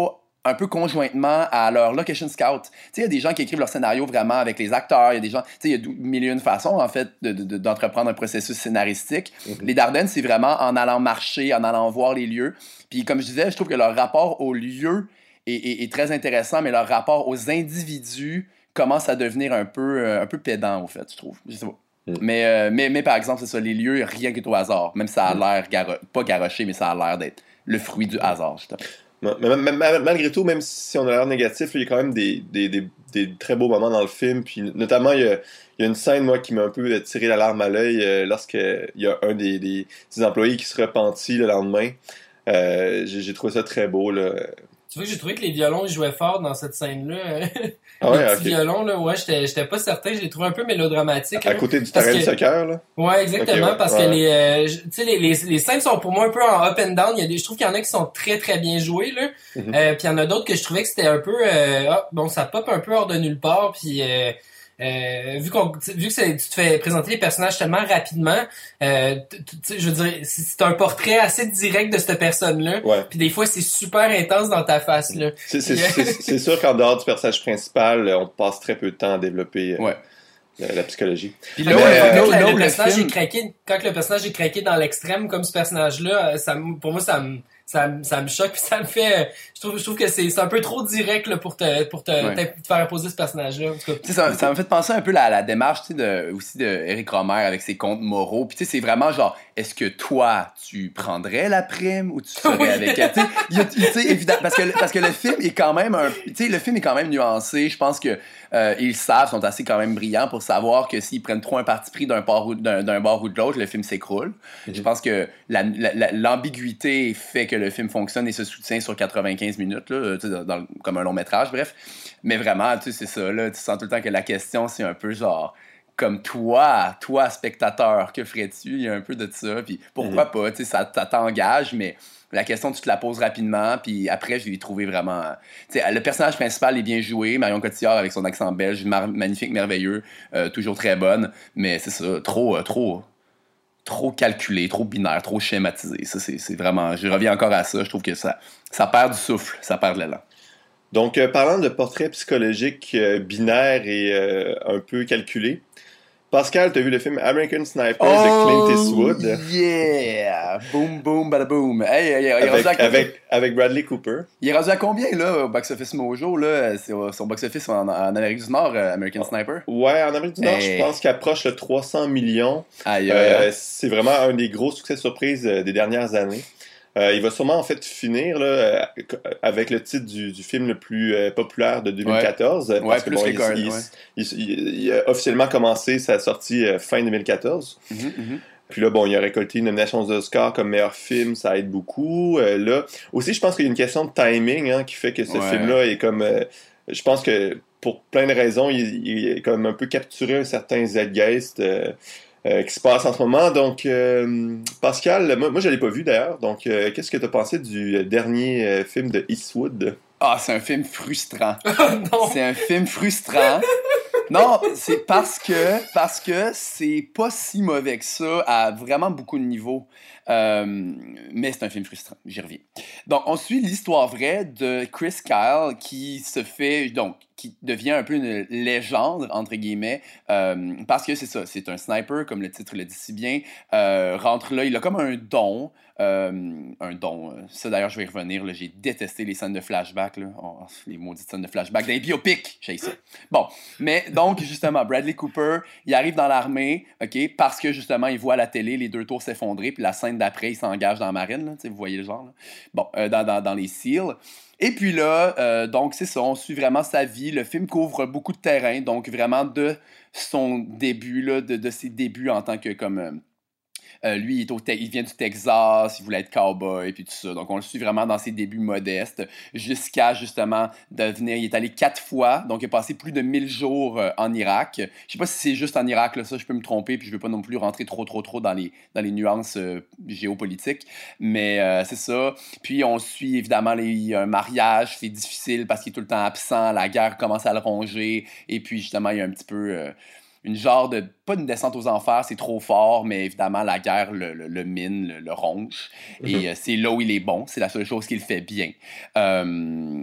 un peu conjointement à leur location scout. Tu sais, il y a des gens qui écrivent leur scénario vraiment avec les acteurs, il y a des gens, tu sais, il y a mille et une façons, en fait, de, de, d'entreprendre un processus scénaristique. Mm-hmm. Les Dardennes, c'est vraiment en allant marcher, en allant voir les lieux. Puis comme je disais, je trouve que leur rapport aux lieux est, est, est très intéressant, mais leur rapport aux individus commence à devenir un peu, euh, un peu pédant, au fait, je trouve. Je sais pas. Mm. Mais, euh, mais, mais par exemple, c'est ça, les lieux, rien que au hasard. Même ça a l'air, garo- pas garoché, mais ça a l'air d'être le fruit du hasard, justement.
Mais, mais, mais, malgré tout, même si on a l'air négatif, il y a quand même des, des, des, des très beaux moments dans le film. Puis notamment, il y a, il y a une scène, moi, qui m'a un peu tiré la larme à l'œil euh, lorsqu'il y a un des, des, des employés qui se repentit le lendemain. Euh, j'ai, j'ai trouvé ça très beau, là.
Tu vois, j'ai trouvé que les violons, ils jouaient fort dans cette scène-là.
Ah ouais,
les
okay.
petits violons, là, ouais, j'étais, j'étais pas certain, je les trouvais un peu mélodramatique.
À, à côté du terrain de soccer, là?
Ouais, exactement, okay, ouais, parce ouais. que les, euh, tu sais, les, les, les scènes sont pour moi un peu en up and down. Il y a des, je trouve qu'il y en a qui sont très, très bien joués, là. Mm-hmm. Euh, puis il y en a d'autres que je trouvais que c'était un peu, euh, oh, bon, ça pop un peu hors de nulle part, puis euh, Euh, vu qu'on vu que c'est, tu te fais présenter les personnages tellement rapidement, euh, tu sais, je veux dire, c'est un portrait assez direct de cette personne-là.
Ouais.
Puis des fois, c'est super intense dans ta face là.
C'est, c'est, c'est, c'est sûr qu'en dehors du personnage principal, on passe très peu de temps à développer. Euh...
Ouais.
La, la psychologie.
Puis là, ouais, euh, quand, la, le personnage est craqué, quand le personnage est craqué dans l'extrême comme ce personnage-là, ça, pour moi, ça me ça, ça me choque, puis ça me fait, je trouve, je trouve que c'est, c'est un peu trop direct là pour te, pour te, ouais. te faire imposer ce personnage-là. En tout cas.
Ça, ça m'a fait penser un peu à la, la démarche, tu sais, de, aussi de Éric Rohmer avec ses contes moraux. Puis tu sais, c'est vraiment genre, est-ce que toi, tu prendrais la prime ou tu ferais oui. avec elle? Tu sais, évidemment, parce que parce que le film est quand même un, tu sais, le film est quand même nuancé. Je pense que euh, ils savent, sont assez quand même brillants pour savoir que s'ils prennent trop un parti pris d'un bord ou d'un, d'un bord ou de l'autre, le film s'écroule. Mm-hmm. Je pense que la, la, la, l'ambiguïté fait que le film fonctionne et se soutient sur quatre-vingt-quinze minutes, là, dans, dans, comme un long métrage, bref. Mais vraiment, tu sais, c'est ça, là, tu sens tout le temps que la question, c'est un peu genre, comme toi, toi, spectateur, que ferais-tu? Il y a un peu de ça, puis pourquoi mm-hmm. pas, tu sais, ça, ça t'engage, mais la question, tu te la poses rapidement, puis après, je l'ai trouvé vraiment... Tu sais, le personnage principal est bien joué, Marion Cotillard avec son accent belge, mar- magnifique, merveilleux, euh, toujours très bonne, mais c'est ça, trop, euh, trop... trop calculé, trop binaire, trop schématisé. Ça, c'est, c'est vraiment... Je reviens encore à ça. Je trouve que ça, ça perd du souffle, ça perd de l'élan.
Donc, euh, parlant de portrait psychologique euh, binaire et euh, un peu calculé, Pascal, t'as vu le film American Sniper oh, de Clint Eastwood?
Yeah! Boom, boom, bada boom. Hey, hey, hey,
avec, avec, avec Bradley Cooper.
Il est rendu à combien, là, au Box Office Mojo, là? C'est son Box Office en, en Amérique du Nord, American oh. Sniper?
Ouais, en Amérique du Nord, hey. Je pense qu'il approche le trois cents millions.
Aïe,
euh,
aïe.
C'est vraiment un des gros succès surprises des dernières années. Euh, il va sûrement en fait finir là, avec le titre du, du film le plus euh, populaire de deux mille quatorze.
Ouais,
parce
ouais,
que bon, il, il,
ouais.
il, il, il a officiellement commencé sa sortie euh, fin deux mille quatorze.
Mm-hmm, mm-hmm.
Puis là, bon, il a récolté une nomination aux Oscars comme meilleur film, ça aide beaucoup. Euh, là, aussi, je pense qu'il y a une question de timing hein, qui fait que ce ouais. film-là est comme... Euh, je pense que pour plein de raisons, il, il est comme un peu capturé un certain zeitgeist euh, Euh, qui se passe en ce moment. Donc, euh, Pascal, moi, moi je ne l'ai pas vu d'ailleurs. Donc, euh, qu'est-ce que tu as pensé du dernier euh, film de Eastwood?
Ah, c'est un film frustrant. non. C'est un film frustrant. Non, c'est parce que parce que c'est pas si mauvais que ça à vraiment beaucoup de niveaux. Euh, mais c'est un film frustrant, j'y reviens. Donc, on suit l'histoire vraie de Chris Kyle qui se fait, donc, qui devient un peu une légende, entre guillemets, euh, parce que c'est ça, c'est un sniper, comme le titre le dit si bien, euh, rentre là, il a comme un don, euh, un don, ça d'ailleurs je vais y revenir, là, j'ai détesté les scènes de flashback, là. Oh, les maudites scènes de flashback, dans les biopics, j'ai ça. Bon, mais donc, justement, Bradley Cooper, il arrive dans l'armée, ok, parce que justement, il voit à la télé les deux tours s'effondrer, puis la scène d'après, il s'engage dans la marine, là, vous voyez le genre, là. Bon, euh, dans, dans, dans les SEALs. Et puis là, euh, donc c'est ça, on suit vraiment sa vie. Le film couvre beaucoup de terrain, donc vraiment de son début, là, de, de ses débuts en tant que comme... Euh, Euh, lui, il, est au te- il vient du Texas, il voulait être cowboy, et puis tout ça. Donc, on le suit vraiment dans ses débuts modestes, jusqu'à, justement, devenir... Il est allé quatre fois, donc il a passé plus de mille jours euh, en Irak. Je sais pas si c'est juste en Irak, là, ça, je peux me tromper, puis je veux pas non plus rentrer trop, trop, trop dans les, dans les nuances euh, géopolitiques, mais euh, c'est ça. Puis, on suit, évidemment, les, un mariage, c'est difficile parce qu'il est tout le temps absent, la guerre commence à le ronger, et puis, justement, il y a un petit peu... Euh, une genre de, pas une descente aux enfers, c'est trop fort, mais évidemment, la guerre le, le, le mine, le, le ronge. Mm-hmm. Et euh, c'est là où il est bon. C'est la seule chose qu'il fait bien. Euh,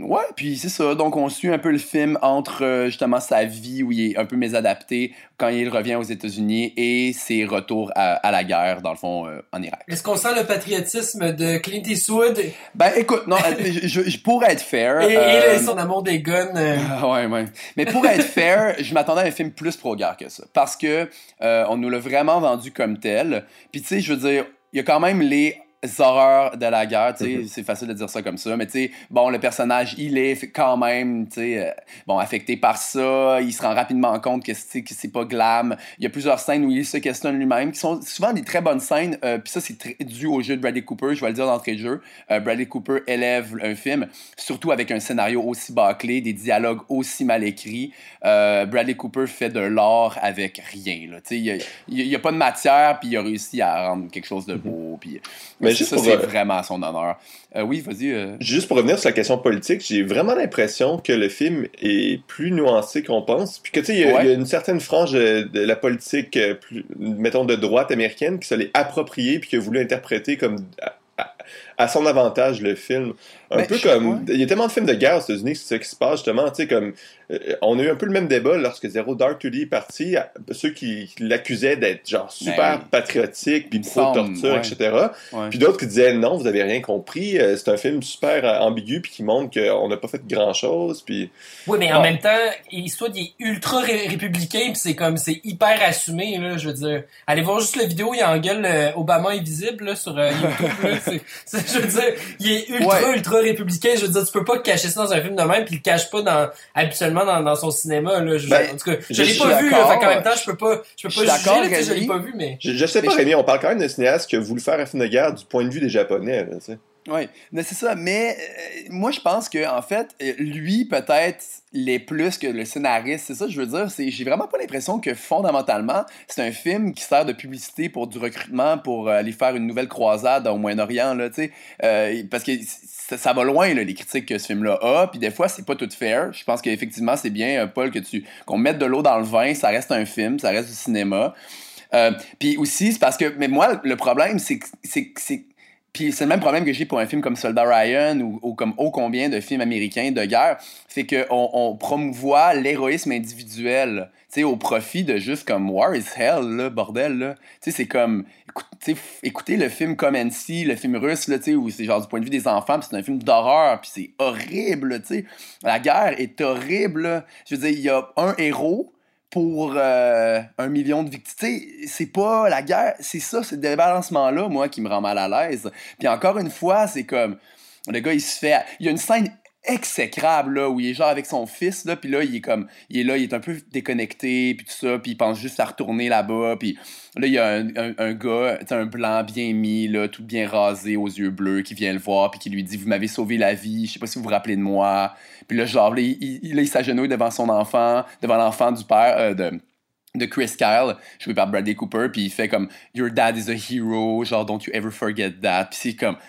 ouais, puis c'est ça. Donc, on suit un peu le film entre euh, justement sa vie où il est un peu mésadapté quand il revient aux États-Unis et ses retours à, à la guerre, dans le fond, euh, en Irak.
Est-ce qu'on sent le patriotisme de Clint Eastwood?
Ben, écoute, non, je, je, je pourrais être fair.
Et,
euh...
et son amour des guns. Euh...
ouais, ouais. Mais pour être fair, je m'attendais à un film plus pro-guerre que ça. Parce que euh, on nous l'a vraiment vendu comme tel. Puis, tu sais, je veux dire, il y a quand même les horreurs de la guerre, tu sais, mm-hmm. c'est facile de dire ça comme ça, mais tu sais, bon, le personnage, il est quand même, tu sais, euh, bon, affecté par ça, il se rend rapidement compte que c'est, que c'est pas glam. Il y a plusieurs scènes où il se questionne lui-même, qui sont souvent des très bonnes scènes, euh, puis ça, c'est très dû au jeu de Bradley Cooper, je vais le dire d'entrée de jeu. Euh, Bradley Cooper élève un film, surtout avec un scénario aussi bâclé, des dialogues aussi mal écrits. Euh, Bradley Cooper fait de l'art avec rien, là, tu sais, il y a pas de matière, puis il a réussi à rendre quelque chose de beau, puis...
Mais
juste ça, pour, c'est euh, vraiment à son honneur. Euh, oui, vas-y. Euh...
Juste pour revenir sur la question politique, j'ai vraiment l'impression que le film est plus nuancé qu'on pense. Puis que, tu sais, il ouais. y, y a une certaine frange de, de la politique, plus, mettons, de droite américaine qui se l'est appropriée puis qui a voulu interpréter comme... À, à, à son avantage le film. Un ben, peu comme... Ouais. Il y a tellement de films de guerre aux États-Unis que c'est ça qui se passe, justement. Tu sais, comme... Euh, on a eu un peu le même débat lorsque Zero Dark Thirty est parti. Ceux qui, qui l'accusaient d'être, genre, super ben, patriotique, puis pro-torture, ouais. et cetera. Ouais. Puis d'autres qui disaient, non, vous avez rien compris. Euh, c'est un film super euh, ambigu, puis qui montre qu'on n'a pas fait grand-chose, puis...
Oui, mais en bon. même temps, Eastwood, il est ultra ré- républicain, puis c'est comme... C'est hyper assumé, là, je veux dire. Allez voir juste la vidéo, il engueule euh, Obama invisible, là, sur euh, YouTube, là. C'est, c'est, je veux dire, il est ultra, ouais. ultra républicain. Je veux dire, tu peux pas cacher ça dans un film de même, puis il le cache pas dans, habituellement dans, dans son cinéma, là. Je, ben, en tout cas, je, je l'ai pas vu, là, fait qu'en même temps, je peux pas, je peux pas juger, là, je l'ai pas vu, mais...
Je, je sais pas, Rémi, on parle quand même d'un cinéaste qui a voulu faire un film de guerre du point de vue des Japonais, là, tu sais.
Oui, mais c'est ça. Mais euh, moi, je pense que en fait, lui, peut-être, l'est plus que le scénariste. C'est ça que je veux dire. C'est, j'ai vraiment pas l'impression que, fondamentalement, c'est un film qui sert de publicité pour du recrutement, pour aller faire une nouvelle croisade au Moyen-Orient, là, tu sais. Euh, parce que ça, ça va loin, là, les critiques que ce film-là a. Puis des fois, c'est pas tout fair. Je pense qu'effectivement, c'est bien, Paul, que tu, qu'on mette de l'eau dans le vin. Ça reste un film, ça reste du cinéma. Euh, puis aussi, c'est parce que... Mais moi, le problème, c'est que... C'est, c'est, Puis c'est le même problème que j'ai pour un film comme Soldat Ryan ou, ou comme ô combien de films américains de guerre, c'est qu'on on promouvoit l'héroïsme individuel, tu sais, au profit de juste comme War is Hell, là, bordel, là. Tu sais, c'est comme, écoute, écoutez le film Comency, le film russe, là, tu sais, où c'est genre du point de vue des enfants, puis c'est un film d'horreur, puis c'est horrible, tu sais. La guerre est horrible, là. Je veux dire, il y a un héros pour euh, un million de victimes. Tu sais, c'est pas la guerre, c'est ça, ce débalancement-là, moi, qui me rend mal à l'aise. Puis encore une fois, c'est comme, le gars, il se fait... Il y a une scène exécrable, là, où il est genre avec son fils, là, puis là, il est comme, il est là, il est un peu déconnecté, puis tout ça, puis il pense juste à retourner là-bas, puis là, il y a un, un, un gars, un blanc bien mis, là, tout bien rasé, aux yeux bleus, qui vient le voir, puis qui lui dit « Vous m'avez sauvé la vie, je sais pas si vous vous rappelez de moi. » Puis là, genre, là, il, il, il, il s'agenouille devant son enfant, devant l'enfant du père, euh, de... de Chris Kyle, joué par Bradley Cooper, puis il fait comme « Your dad is a hero, genre, don't you ever forget that. » Puis c'est comme...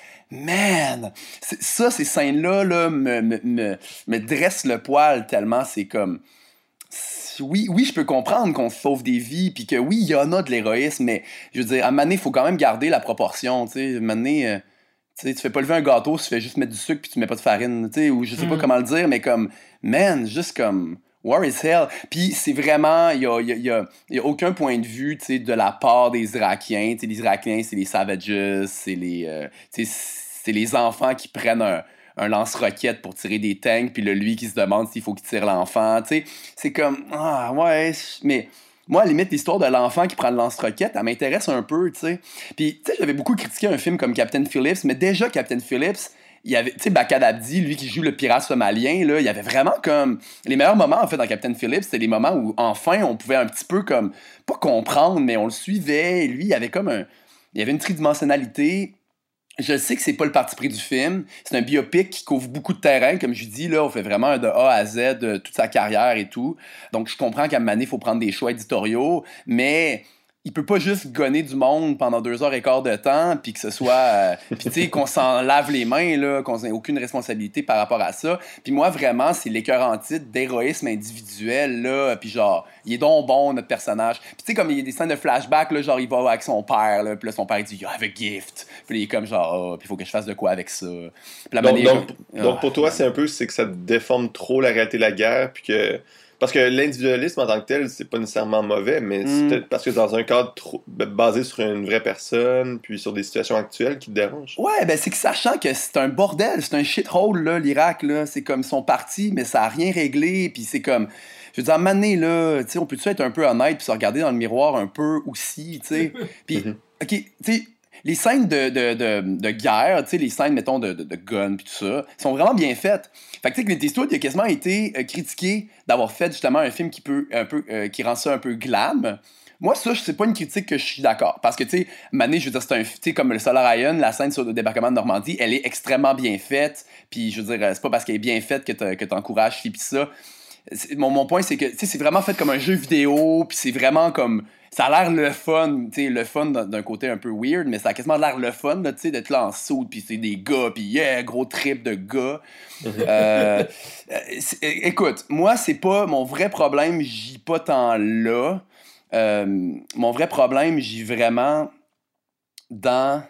Man! C'est, ça, ces scènes-là, là, me, me, me, me dressent le poil tellement c'est comme... Oui, oui, je peux comprendre qu'on sauve des vies, puis que oui, il y en a de l'héroïsme, mais je veux dire, à un moment donné, il faut quand même garder la proportion, tu sais. À un moment donné, euh, tu sais, tu fais pas lever un gâteau, tu fais juste mettre du sucre, puis tu mets pas de farine, tu sais, ou je sais mm. pas comment le dire, mais comme, man, juste comme... War is Hell. Puis c'est vraiment, il y a, y, a, y, a, y a aucun point de vue, tu sais, de la part des Irakiens. Tu sais, les Irakiens, c'est les savages, c'est les, euh, tu sais, c'est les enfants qui prennent un, un lance-roquette pour tirer des tanks, puis là, lui qui se demande s'il faut qu'il tire l'enfant. Tu sais, c'est comme, ah ouais, mais... Moi, à la limite, l'histoire de l'enfant qui prend le lance-roquette, elle m'intéresse un peu, tu sais. Puis, tu sais, j'avais beaucoup critiqué un film comme Captain Phillips, mais déjà, Captain Phillips... Il y avait, tu sais, Bakad Abdi, lui qui joue le pirate somalien, là, il y avait vraiment comme... Les meilleurs moments, en fait, dans Captain Phillips, c'était les moments où, enfin, on pouvait un petit peu comme... Pas comprendre, mais on le suivait. Et lui, il y avait comme un... Il y avait une tridimensionnalité. Je sais que c'est pas le parti pris du film. C'est un biopic qui couvre beaucoup de terrain. Comme je dis, là, on fait vraiment un de A à Z de toute sa carrière et tout. Donc, je comprends qu'à un moment donné, il faut prendre des choix éditoriaux, mais... il peut pas juste gonner du monde pendant deux heures et quart de temps, puis que ce soit... Euh, puis tu sais, qu'on s'en lave les mains, là, qu'on ait aucune responsabilité par rapport à ça. Puis moi, vraiment, c'est l'écœurant titre d'héroïsme individuel, là, puis genre, il est donc bon, notre personnage. Puis tu sais, comme il y a des scènes de flashback, là, genre, il va avec son père, là, puis là, son père, il dit « You have a gift ». Puis il est comme genre, oh, puis il faut que je fasse de quoi avec ça. Puis la
donc,
manière...
donc,
oh,
donc, pour toi,
ouais.
c'est un peu, c'est que ça déforme trop la réalité de la guerre, puis que... Parce que l'individualisme en tant que tel, c'est pas nécessairement mauvais, mais c'est
Mm.
peut-être parce que dans un cadre trop, basé sur une vraie personne, puis sur des situations actuelles qui te dérangent.
Ouais, ben c'est que sachant que c'est un bordel, c'est un shithole, là, l'Irak, là. C'est comme, ils sont partis, mais ça a rien réglé, puis c'est comme... Je veux dire, à un moment donné, là, tu sais, on peut-tu être un peu honnête puis se regarder dans le miroir un peu aussi, tu sais. Puis,
Mhm.
OK, tu sais, les scènes de, de, de, de guerre, tu sais, les scènes, mettons, de, de, de gun puis tout ça, sont vraiment bien faites. Fait que, tu sais, Clint Eastwood, il a quasiment été euh, critiqué d'avoir fait, justement, un film qui peut, un peu, euh, qui rend ça un peu glam. Moi, ça, c'est pas une critique que je suis d'accord. Parce que, tu sais, Mané, je veux dire, c'est un... Tu sais, comme le Solar Ryan, la scène sur le débarquement de Normandie, elle est extrêmement bien faite. Puis, je veux dire, c'est pas parce qu'elle est bien faite que t'a- que t'encourages ci pis ça. C'est- Mon, mon point, c'est que, tu sais, c'est vraiment fait comme un jeu vidéo, puis c'est vraiment comme... Ça a l'air le fun, tu sais, le fun d'un d'un côté un peu weird, mais ça a quasiment l'air le fun, tu sais, d'être là en soude, puis c'est des gars, puis yeah, gros trip de gars. euh, c'est- écoute, moi, c'est pas... Mon vrai problème, j'y pas tant là. Euh, mon vrai problème, j'y vraiment dans...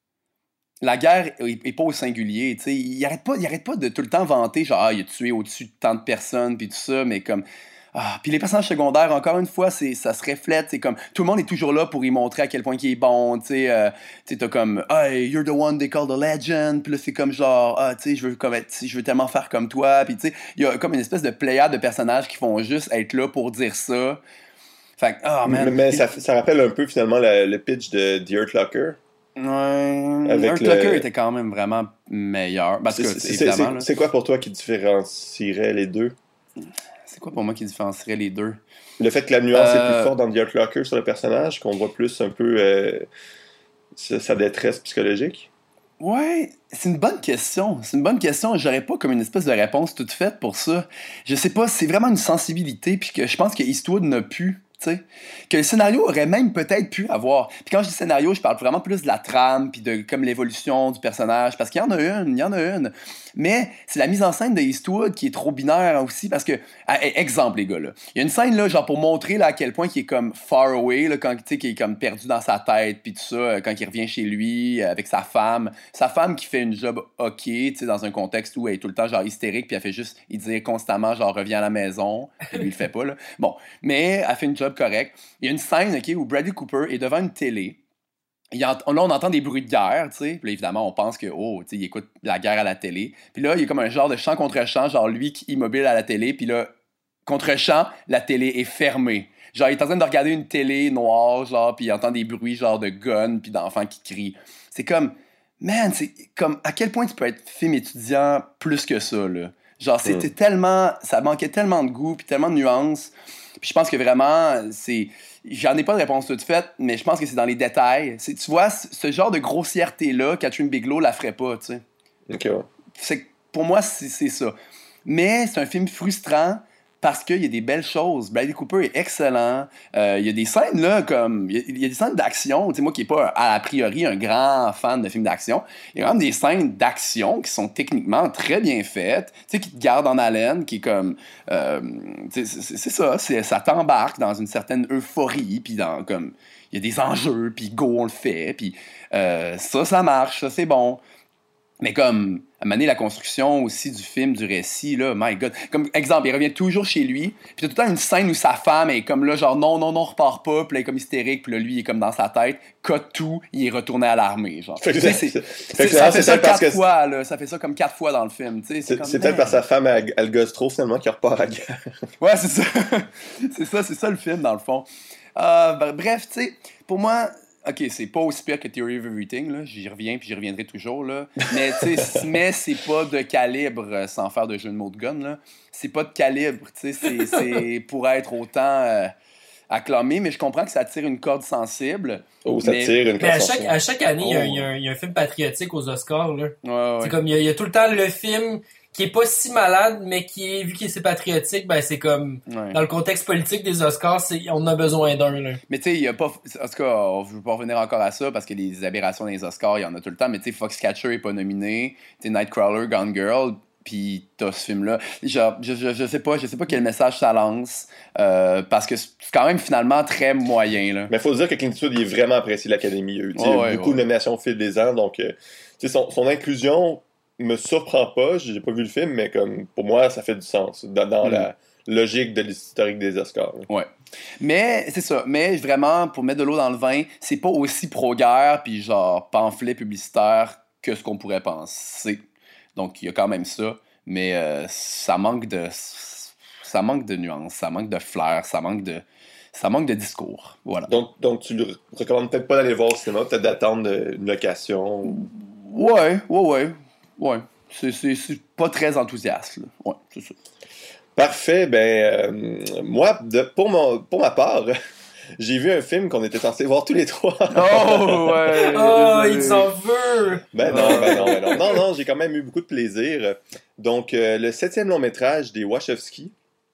La guerre est, est pas au singulier, tu sais. Il arrête pas, il arrête pas de tout le temps vanter, genre, ah, il a tué au-dessus de tant de personnes, puis tout ça, mais comme... Ah, puis les personnages secondaires, encore une fois, c'est, ça se reflète, c'est comme... Tout le monde est toujours là pour y montrer à quel point il est bon, tu sais. Euh, tu sais, t'as comme, hey, you're the one they call the legend, puis là, c'est comme genre, ah, tu sais, je veux comme être, je veux tellement faire comme toi, puis tu sais, il y a comme une espèce de pléiade de personnages qui font juste être là pour dire ça. Fait que, oh, man.
Mais, mais ça, ça rappelle un peu, finalement, le, le pitch de The Hurt Locker.
Ouais,
Avec
Hurt
le-
Locker était quand même vraiment meilleur. Parce que,
C'est- c'est-
évidemment,
c'est-
là,
C'est quoi pour toi qui différencierait les deux?
c'est quoi pour moi qui différencierait les deux?
Le fait que la nuance est
Euh,
plus forte dans The Hurt Locker sur le personnage, qu'on voit plus un peu euh, sa sa détresse psychologique?
Ouais, c'est une bonne question. C'est une bonne question. J'aurais pas comme une espèce de réponse toute faite pour ça. Je sais pas, c'est vraiment une sensibilité, puis que je pense que Eastwood n'a pu. T'sais, que le scénario aurait même peut-être pu avoir. Puis quand je dis scénario, je parle vraiment plus de la trame, puis de comme l'évolution du personnage, parce qu'il y en a une, il y en a une. Mais c'est la mise en scène de Eastwood qui est trop binaire aussi, parce que, ah, exemple les gars, là, il y a une scène là, genre pour montrer là, à quel point il est comme far away, là, quand tu sais qu'il est comme perdu dans sa tête, puis tout ça, quand il revient chez lui euh, avec sa femme, sa femme qui fait une job ok, tu sais, dans un contexte où elle est tout le temps genre hystérique, puis elle fait juste, il dit constamment genre reviens à la maison, puis lui il le fait pas là. Bon, mais elle fait une job correcte. Il y a une scène, ok, où Bradley Cooper est devant une télé. Il ent- là, on entend des bruits de guerre, tu sais. Puis là, évidemment, on pense que, oh, tu sais, il écoute la guerre à la télé. Puis là, il y a comme un genre de chant contre chant, genre lui qui est immobile à la télé. Puis là, contre chant, la télé est fermée. Genre, il est en train de regarder une télé noire, genre, puis il entend des bruits, genre, de guns, puis d'enfants qui crient. C'est comme, man, c'est comme, à quel point tu peux être film étudiant plus que ça, là. Genre, c'était
Mm.
tellement, ça manquait tellement de goût, puis tellement de nuances. Puis je pense que vraiment, c'est... J'en ai pas de réponse toute faite, mais je pense que c'est dans les détails. C'est, tu vois, c- ce genre de grossièreté-là, Catherine Bigelow la ferait pas, tu sais.
Ok, ouais.
C'est que pour moi, c'est, c'est ça. Mais c'est un film frustrant parce qu'il y a des belles choses. Bradley Cooper est excellent. Euh, il y a des scènes, là, comme... Il y a, il y a des scènes d'action. Tu sais, moi qui n'ai pas, a priori, un grand fan de films d'action, il y a quand même des scènes d'action qui sont techniquement très bien faites, tu sais, qui te gardent en haleine, qui est comme... Euh, tu sais, c'est, c'est ça, c'est, ça t'embarque dans une certaine euphorie, puis dans, comme... Il y a des enjeux, puis go, on le fait, puis euh, ça, ça marche, ça, c'est bon. Mais comme, à mener la construction aussi du film, du récit, là, my God. Comme exemple, il revient toujours chez lui, puis t'as tout le temps une scène où sa femme est comme là, genre non, non, non, repars pas, puis là, il est comme hystérique, puis là, lui, il est comme dans sa tête, cut tout, il est retourné à l'armée, genre.
Fait que
Tu sais,
c'est-
c'est-
fait
c'est-
que
ça
c'est
fait ça
peut-être parce
quatre
que-
fois, là, ça fait ça comme quatre fois dans le film, tu sais.
C'est
comme,
c'est peut-être
man.
par sa femme, elle, elle gosse trop, finalement, qu'il repart à la guerre.
Ouais, c'est ça. c'est ça, c'est ça le film, dans le fond. Euh, bre- bref, tu sais, pour moi, ok, c'est pas aussi pire que Theory of Everything, là. J'y reviens, puis j'y reviendrai toujours, là. Mais, tu sais, mais c'est pas de calibre, euh, sans faire de jeu de mots de gun, là. C'est pas de calibre, tu sais, c'est, c'est pour être autant euh, acclamé, mais je comprends que ça tire une corde sensible.
Oh, ça
Mais-
tire une
Mais à
corde
chaque,
sensible.
à chaque année, il y a un-
Oh.
il y, a un- il y a un film patriotique aux Oscars, là.
Ouais, ouais.
C'est comme, il y, a, il y a tout le temps le film qui est pas si malade, mais qui est, vu qu'il est si patriotique, ben c'est comme,
Ouais.
dans le contexte politique des Oscars, c'est, on a besoin d'un, là.
Mais tu sais, il y a pas. En tout cas, on veut pas revenir encore à ça parce que les aberrations dans les Oscars, il y en a tout le temps. Mais tu sais, Foxcatcher est pas nominé. Tu sais, Nightcrawler, Gone Girl. Puis t'as ce film-là. Genre, je, je, je sais pas, je sais pas quel message ça lance. Euh, parce que c'est quand même finalement très moyen, là.
Mais il faut dire que Clint Eastwood il est vraiment apprécié de l'Académie. Il y a eu
Oh, ouais,
beaucoup
ouais.
de nominations au fil des ans. Donc, euh, son, son inclusion me surprend pas. J'ai pas vu le film, mais comme pour moi, ça fait du sens dans, dans
Mm.
la logique de l'historique des Oscars.
Ouais. Mais c'est ça. Mais vraiment, pour mettre de l'eau dans le vin, c'est pas aussi pro-guerre puis genre pamphlet publicitaire que ce qu'on pourrait penser. Donc il y a quand même ça, mais euh, ça manque de ça manque de nuances, ça manque de flair, ça manque de ça manque de discours. Voilà.
Donc, donc tu le recommandes peut-être pas d'aller le voir au cinéma, peut-être d'attendre euh, une location. ou-
Ouais, ouais, ouais, ouais. C'est, c'est, c'est pas très enthousiaste, là. Ouais, c'est ça.
Parfait. Ben euh, moi, de, pour mon pour ma part, j'ai vu un film qu'on était censé voir tous les trois.
Oh ouais.
Oh,
désolé.
il s'en veut!
Ben non, ben non, ben non. Non, non, j'ai quand même eu beaucoup de plaisir. Donc, euh, le septième long métrage des Wachowski,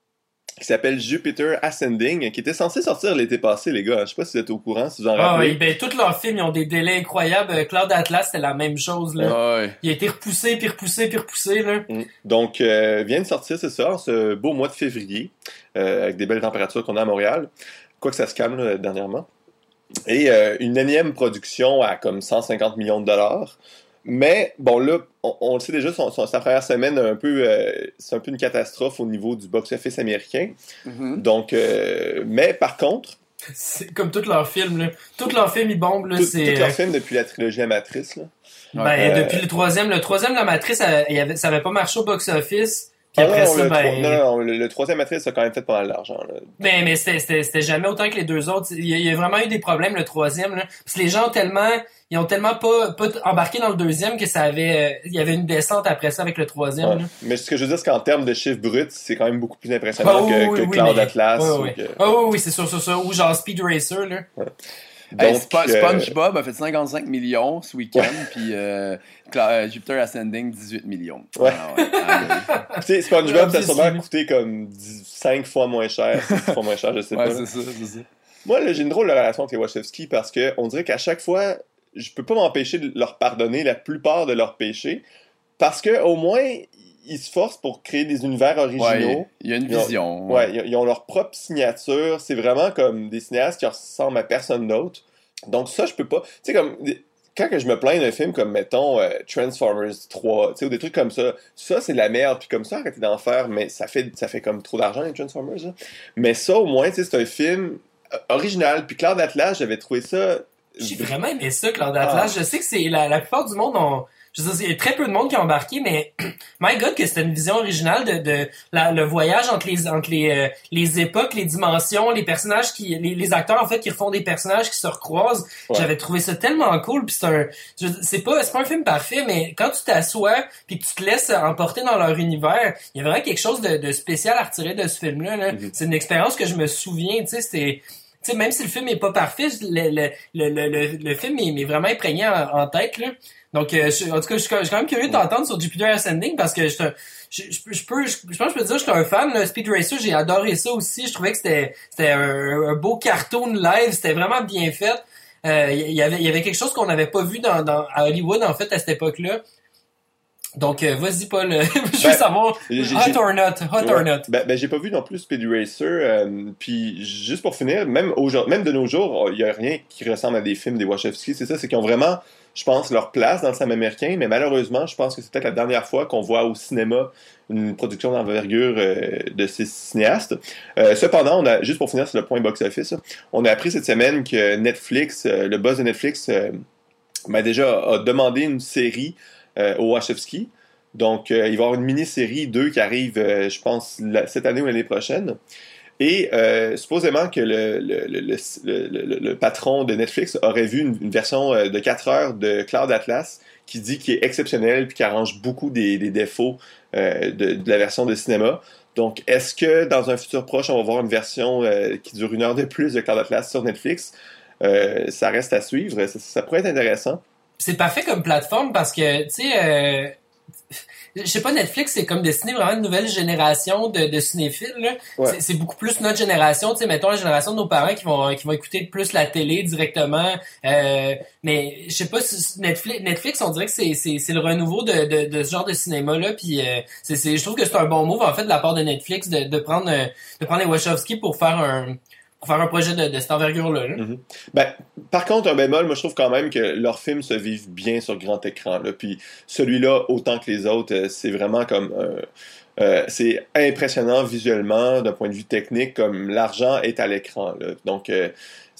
qui s'appelle Jupiter Ascending, qui était censé sortir l'été passé, les gars. Je sais pas si vous êtes au courant, si vous en
Ah
rappelez.
oui, ben tous leurs films, ils ont des délais incroyables. Euh, Cloud Atlas, c'était la même chose, là.
Ouais.
Il a été repoussé, puis repoussé, puis repoussé, là.
Mm. Donc, euh, vient de sortir, c'est ça, en ce beau mois de février, euh, avec des belles températures qu'on a à Montréal. Quoique ça se calme là, dernièrement. Et euh, une énième production à comme cent cinquante millions de dollars. Mais, bon, là, on, on le sait déjà, son, son- sa première semaine, un peu, euh, c'est un peu une catastrophe au niveau du box-office américain.
Mhm.
Donc, euh, mais par contre,
C'est comme tous leurs films, là. Tous leurs films, ils bombent, là.
tout,
c'est...
tout leur film depuis la trilogie La Matrice, là.
Ben,
Euh,
depuis le troisième, le troisième, la Matrice, elle- il y avait, ça avait pas marché au box-office. Puis
Ah
après
non,
ça,
le,
ben...
tro- non, non, non, le, le troisième Matrice a quand même fait pas mal d'argent, là.
Mais, mais c'était, c'était, c'était jamais autant que les deux autres. Il y a, il y a vraiment eu des problèmes, le troisième, là. Parce que les gens ont tellement, ils ont tellement pas, pas embarqué dans le deuxième que ça avait, euh, il y avait une descente après ça avec le troisième,
Ouais.
là.
Mais ce que je veux dire, c'est qu'en termes de chiffres bruts, c'est quand même beaucoup plus impressionnant
Ah oui,
que,
oui,
que
oui,
Cloud
mais-
Atlas.
Ouais,
ou
ouais.
que-
Ah oui, oui, c'est sûr, c'est sûr. Ou genre Speed Racer, là.
Hey,
Donc,
Spo-
euh,
SpongeBob a fait cinquante-cinq millions ce week-end, puis euh, Cla- euh, Jupiter Ascending dix-huit millions.
Ouais.
Ah ouais. Ah,
Tu sais, SpongeBob, ça a
Obviously.
sûrement coûté comme cinq fois moins cher, six fois moins cher, je sais
ouais,
pas.
c'est ça, c'est ça.
Moi, là, j'ai une drôle de relation avec les Wachowski parce que on dirait qu'à chaque fois, je peux pas m'empêcher de leur pardonner la plupart de leurs péchés parce que au moins, ils se forcent pour créer des univers originaux.
Ouais, il y a une
Ils ont-
vision.
Ouais, ils, ils ont leur propre signature. C'est vraiment comme des cinéastes qui ressemblent à personne d'autre. Donc ça, je peux pas... Tu sais, comme... Quand que je me plains d'un film comme, mettons, euh, Transformers trois, tu sais, ou des trucs comme ça, ça, c'est de la merde. Puis comme ça, arrêtez d'en faire, mais ça fait, ça fait comme trop d'argent, les Transformers, là. Mais ça, au moins, tu sais, c'est un film euh, original. Puis Cloud Atlas, j'avais trouvé ça...
J'ai vraiment aimé ça, Cloud Atlas.
Ah.
Je sais que c'est la, la plupart du monde ont. Je veux dire, il y a très peu de monde qui a embarqué, mais my God, que c'était une vision originale de, de la- le voyage entre les entre les euh, les époques, les dimensions, les personnages qui les, les acteurs en fait qui refont des personnages qui se recroisent.
Ouais.
J'avais trouvé ça tellement cool. Puis c'est un, je veux dire, c'est pas c'est pas un film parfait, mais quand tu t'assois puis que tu te laisses emporter dans leur univers, il y a vraiment quelque chose de, de spécial à retirer de ce film-là. Là.
Mhm.
C'est une expérience que je me souviens. Tu sais, c'était tu sais, même si le film est pas parfait, le, le, le, le, le, le film est, est vraiment imprégné en, en tête, là. Donc, euh, je, en tout cas, je suis quand je suis quand même curieux de t'entendre sur Jupiter Ascending parce que je, te- je, je, je peux, je, je pense que je peux te dire que je suis un fan, là. Speed Racer, j'ai adoré ça aussi. Je trouvais que c'était, c'était un, un beau cartoon live, c'était vraiment bien fait. Euh, il y avait, il y avait quelque chose qu'on n'avait pas vu dans, dans, à Hollywood, en fait, à cette époque-là. Donc, euh, vas-y, Paul. je veux
Ben,
savoir,
j'ai-
hot
j'ai-
or not, hot or
Ouais.
not.
Ben, ben, j'ai pas vu non plus Speed Racer. euh, Puis juste pour finir, même, aujourd'hui, même de nos jours, il y a rien qui ressemble à des films des Wachowski. C'est ça, c'est qu'ils ont vraiment, je pense, leur place dans le cinéma américain. Mais malheureusement, je pense que c'est peut-être la dernière fois qu'on voit au cinéma une production d'envergure euh, de ces cinéastes. Euh, cependant, on a, juste pour finir sur le point box-office, on a appris cette semaine que Netflix, euh, le boss de Netflix, euh, ben, déjà a demandé une série euh, aux Wachowski. Donc, euh, il va y avoir une mini-série deux qui arrive, euh, je pense, la- cette année ou l'année prochaine. Et euh, supposément que le, le, le, le, le, le- le patron de Netflix aurait vu une, une version euh, de quatre heures de Cloud Atlas qui dit qu'il est exceptionnel puis qui arrange beaucoup des, des défauts euh, de, de la version de cinéma. Donc, est-ce que dans un futur proche, on va voir une version euh, qui dure une heure de plus de Cloud Atlas sur Netflix? Euh, ça reste à suivre. Ça, ça pourrait être intéressant.
C'est parfait comme plateforme parce que, tu sais, euh, je sais pas, Netflix, c'est comme destiné vraiment une nouvelle génération de, de cinéphiles, là.
Ouais.
C'est, c'est beaucoup plus notre génération, tu sais, mettons la génération de nos parents qui vont, qui vont écouter plus la télé directement, euh, mais je sais pas, si Netflix, Netflix, on dirait que c'est, c'est, c'est le renouveau de, de, de ce genre de cinéma-là, puis euh, c'est, c'est, je trouve que c'est un bon move, en fait, de la part de Netflix, de, de prendre, euh, de prendre les Wachowski pour faire un, pour faire un projet de, de cette envergure-là, là.
Mm-hmm. Ben, par contre, un bémol, moi je trouve quand même que leurs films se vivent bien sur grand écran. Là. Puis celui-là, autant que les autres, euh, c'est vraiment comme... Euh, euh, c'est impressionnant visuellement, d'un point de vue technique, comme l'argent est à l'écran. Là. Donc, euh,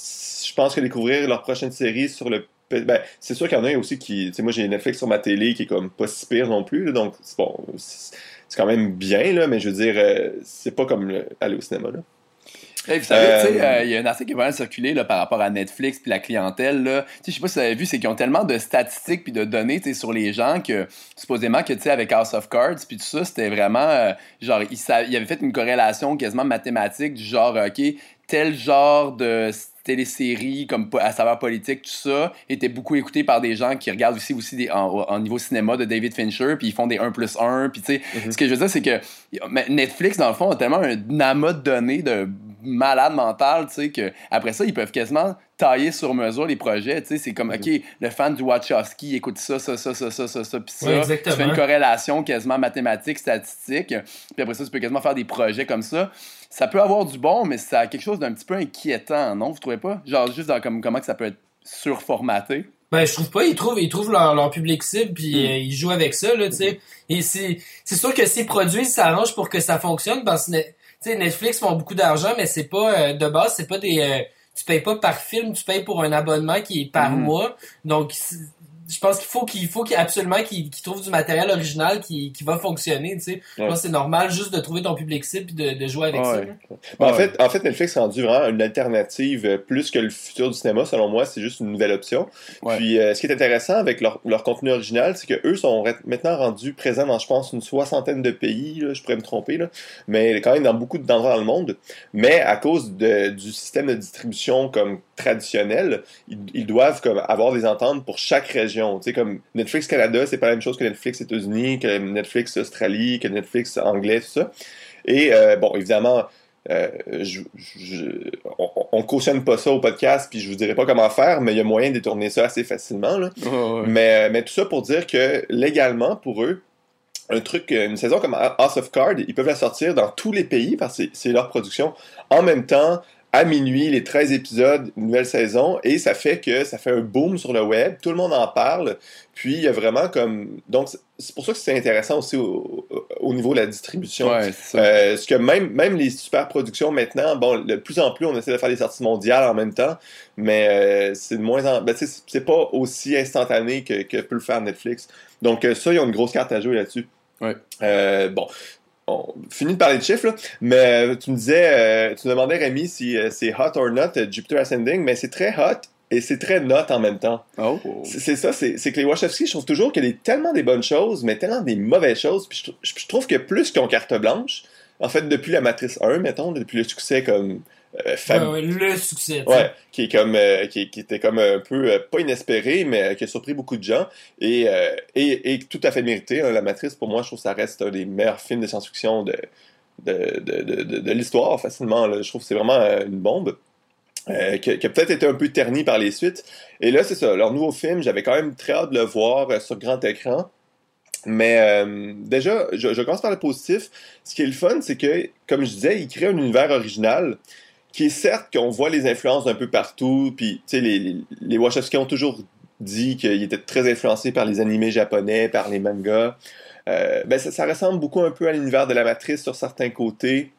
je pense que découvrir leur prochaine série sur le... Ben, c'est sûr qu'il y en a aussi qui... Tu sais, moi j'ai Netflix sur ma télé qui est comme pas si pire non plus. Là, donc, c'est bon... C'est, c'est quand même bien, là, mais je veux dire, euh, c'est pas comme le, aller au cinéma, là.
Hey, vous savez,
Euh,
tu sais, il euh, y a un article qui est vraiment circulé là, par rapport à Netflix puis la clientèle. Là. Je sais pas si vous avez vu, c'est qu'ils ont tellement de statistiques puis de données sur les gens que supposément que, tu sais, avec House of Cards puis tout ça, c'était vraiment, euh, genre, ils, sa- ils avaient fait une corrélation quasiment mathématique du genre, OK, tel genre de télésérie comme à saveur politique, tout ça, était beaucoup écouté par des gens qui regardent aussi, aussi des, en, en niveau cinéma de David Fincher, puis ils font des un plus un, puis tu sais, mm-hmm. Ce que je veux dire, c'est que Netflix, dans le fond, a tellement un amas de données de malade mental, tu sais, que après ça, ils peuvent quasiment tailler sur mesure les projets, tu sais, c'est comme, mm-hmm. OK, le fan du Wachowski écoute ça, ça, ça, ça, ça, ça, ça, puis ça,
ouais,
tu fais une corrélation quasiment mathématique, statistique, puis après ça, tu peux quasiment faire des projets comme ça. Ça peut avoir du bon, mais ça a quelque chose d'un petit peu inquiétant, non? Vous trouvez pas? Genre, juste dans comme, comment que ça peut être surformaté? Ben,
je trouve pas. Ils trouvent, ils trouvent leur, leur public cible, puis mm. euh, ils jouent avec ça, là, tu sais. Mm. Et c'est, c'est sûr que s'ils produisent, ça arrange pour que ça fonctionne, parce que, tu sais, Netflix font beaucoup d'argent, mais c'est pas, euh, de base, c'est pas des... Euh, tu payes pas par film, tu payes pour un abonnement qui est par mm. mois. Donc, je pense qu'il faut qu'il faut qu'il absolument qu'il, qu'il trouve du matériel original qui, qui va fonctionner, tu sais. Ouais. Je pense que c'est normal juste de trouver ton public cible et de, de jouer avec ouais. ça.
Ben, en, fait, en fait, Netflix a rendu vraiment une alternative plus que le futur du cinéma, selon moi, c'est juste une nouvelle option. Ouais. Puis, euh, ce qui est intéressant avec leur, leur contenu original, c'est qu'eux sont maintenant rendus présents dans, je pense, une soixantaine de pays, là, je pourrais me tromper, là, mais quand même dans beaucoup d'endroits dans le monde. Mais à cause de, du système de distribution comme traditionnel, ils, ils doivent comme, avoir des ententes pour chaque région. Tu sais, comme Netflix Canada, c'est pas la même chose que Netflix États-Unis, que Netflix Australie, que Netflix anglais, tout ça. Et euh, bon, évidemment, euh, je, je, on, on cautionne pas ça au podcast, puis je vous dirai pas comment faire, mais il y a moyen de détourner ça assez facilement. Là. Oh, ouais. mais, mais tout ça pour dire que légalement, pour eux, un truc, une saison comme House of Cards, ils peuvent la sortir dans tous les pays parce que c'est, c'est leur production. En même temps, à minuit, les treize épisodes, une nouvelle saison, et ça fait que ça fait un boom sur le web, tout le monde en parle, puis il y a vraiment comme... Donc, c'est pour ça que c'est intéressant aussi au, au niveau de la distribution.
Ouais, c'est ça.
Euh, parce que même, même les super productions maintenant, bon, de plus en plus, on essaie de faire des sorties mondiales en même temps, mais euh, c'est de moins en... Ben, c'est, c'est pas aussi instantané que, que peut le faire Netflix. Donc ça, ils ont une grosse carte à jouer là-dessus.
Ouais.
Euh, bon... On finit de parler de chiffres, là, mais tu me disais, euh, tu me demandais, Rémi, si euh, c'est hot or not, euh, Jupiter Ascending, mais c'est très hot et c'est très not en même temps.
Oh.
C'est, c'est ça, c'est, c'est que les Wachowski, je trouve toujours qu'il y a tellement des bonnes choses, mais tellement des mauvaises choses, puis je, je, je trouve que plus qu'ils ont carte blanche, en fait, depuis la Matrice un, mettons, depuis le succès comme... Euh, fab...
ouais, ouais, le succès.
Ouais, qui est comme euh, qui, qui était comme un peu euh, pas inespéré, mais euh, qui a surpris beaucoup de gens et, euh, et, et tout à fait mérité. Hein, La Matrice, pour moi, je trouve que ça reste un des meilleurs films de science-fiction de, de, de, de, de, de l'histoire, facilement. Là. Je trouve que c'est vraiment euh, une bombe. Euh, qui, qui a peut-être été un peu terni par les suites. Et là, c'est ça. Leur nouveau film, j'avais quand même très hâte de le voir euh, sur grand écran. Mais euh, déjà, je, je commence par le positif. Ce qui est le fun, c'est que, comme je disais, il crée un univers original qui est certes qu'on voit les influences d'un peu partout, puis tu sais, les, les, les Wachowski ont toujours dit qu'ils étaient très influencés par les animés japonais, par les mangas. Euh, ben ça, ça ressemble beaucoup un peu à l'univers de la Matrice sur certains côtés.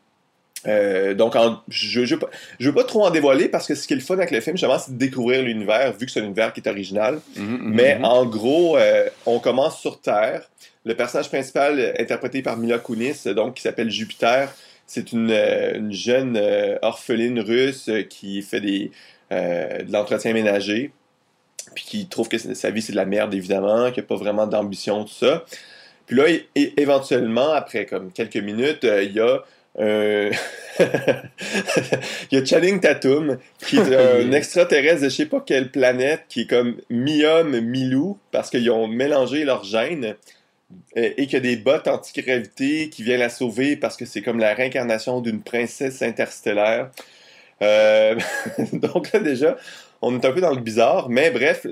Euh, donc, en, je, je, je veux pas trop en dévoiler parce que ce qui est le fun avec le film, justement, c'est de découvrir l'univers, vu que c'est un univers qui est original. Mm-hmm, Mais mm-hmm. en gros, euh, on commence sur Terre. Le personnage principal, interprété par Mila Kunis, donc qui s'appelle Jupiter, c'est une, une jeune euh, orpheline russe qui fait des, euh, de l'entretien ménager, puis qui trouve que sa vie c'est de la merde évidemment, qui n'a pas vraiment d'ambition, tout ça. Puis là, é- é- éventuellement, après comme quelques minutes, euh, il y a euh... il y a Channing Tatum, qui est un extraterrestre de je sais pas quelle planète, qui est comme mi-homme, mi-loup, parce qu'ils ont mélangé leurs gènes. et, et qu'il y a des bottes anti-gravité qui viennent la sauver parce que c'est comme la réincarnation d'une princesse interstellaire. Euh, donc là, déjà, on est un peu dans le bizarre, mais bref,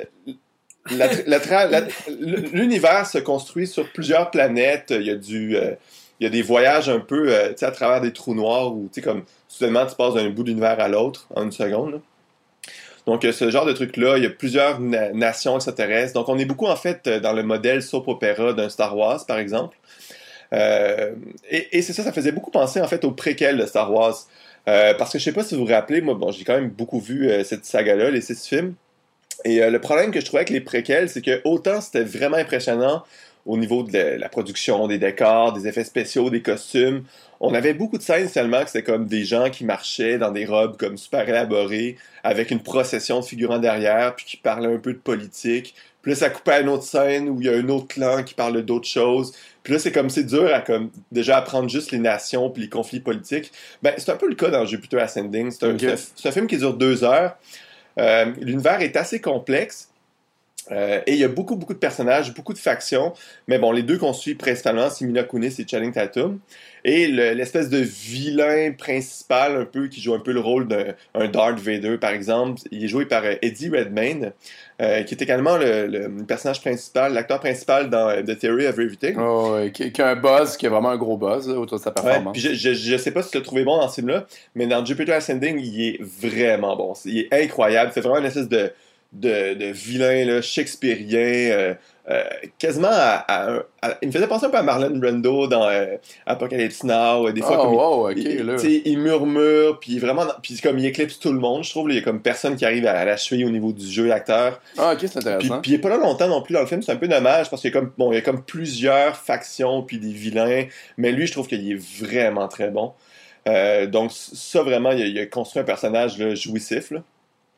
la, la tra- la, l'univers se construit sur plusieurs planètes. Il y a du... Euh, il y a des voyages un peu euh, à travers des trous noirs où, tu sais, comme, soudainement, tu passes d'un bout d'univers à l'autre en une seconde, là. Donc, ce genre de truc-là, il y a plusieurs na- nations extraterrestres. Donc, on est beaucoup, en fait, dans le modèle soap opéra d'un Star Wars, par exemple. Euh, et, et c'est ça, ça faisait beaucoup penser, en fait, aux préquels de Star Wars. Euh, parce que je sais pas si vous vous rappelez, moi, bon, j'ai quand même beaucoup vu euh, cette saga-là, les six films. Et euh, le problème que je trouvais avec les préquels, c'est que autant c'était vraiment impressionnant au niveau de la, la production, des décors, des effets spéciaux, des costumes. On avait beaucoup de scènes seulement que c'était comme des gens qui marchaient dans des robes comme super élaborées, avec une procession de figurants derrière, puis qui parlaient un peu de politique. Puis là, ça coupait à une autre scène où il y a un autre clan qui parle d'autres choses. Puis là, c'est comme, c'est dur à comme, déjà apprendre juste les nations puis les conflits politiques. Ben, c'est un peu le cas dans Jupiter Ascending. C'est un,
okay.
c'est un, c'est un film qui dure deux heures. Euh, l'univers est assez complexe. Euh, et il y a beaucoup, beaucoup de personnages, beaucoup de factions. Mais bon, les deux qu'on suit principalement, c'est Mila Kunis et Channing Tatum. Et le, l'espèce de vilain principal, un peu, qui joue un peu le rôle d'un un Darth Vader, par exemple, il est joué par euh, Eddie Redmayne, euh, qui est également le, le, le personnage principal, l'acteur principal dans euh, The Theory of Everything.
Oh, ouais, qui, qui a un buzz, qui a vraiment un gros buzz là, autour de sa performance.
Ouais, puis je, je, je sais pas si tu l'as trouvé bon dans ce film-là, mais dans Jupiter Ascending, il est vraiment bon. Il est incroyable. C'est vraiment une espèce de De, de vilain là, shakespearien, euh, euh, quasiment à, à, à... Il me faisait penser un peu à Marlon Brando dans euh, Apocalypse Now. Des fois,
oh,
comme
wow,
il,
okay,
il,
là.
il murmure, puis vraiment, puis comme il éclipse tout le monde, je trouve. Là, il y a comme personne qui arrive à, à la cheville au niveau du jeu, l'acteur.
Ah, ok, c'est intéressant.
Puis il est pas là longtemps non plus dans le film, c'est un peu dommage, parce qu'il y a comme, bon, il y a comme plusieurs factions, puis des vilains, mais lui, je trouve qu'il est vraiment très bon. Euh, donc ça, vraiment, il a, il a construit un personnage là, jouissif, là.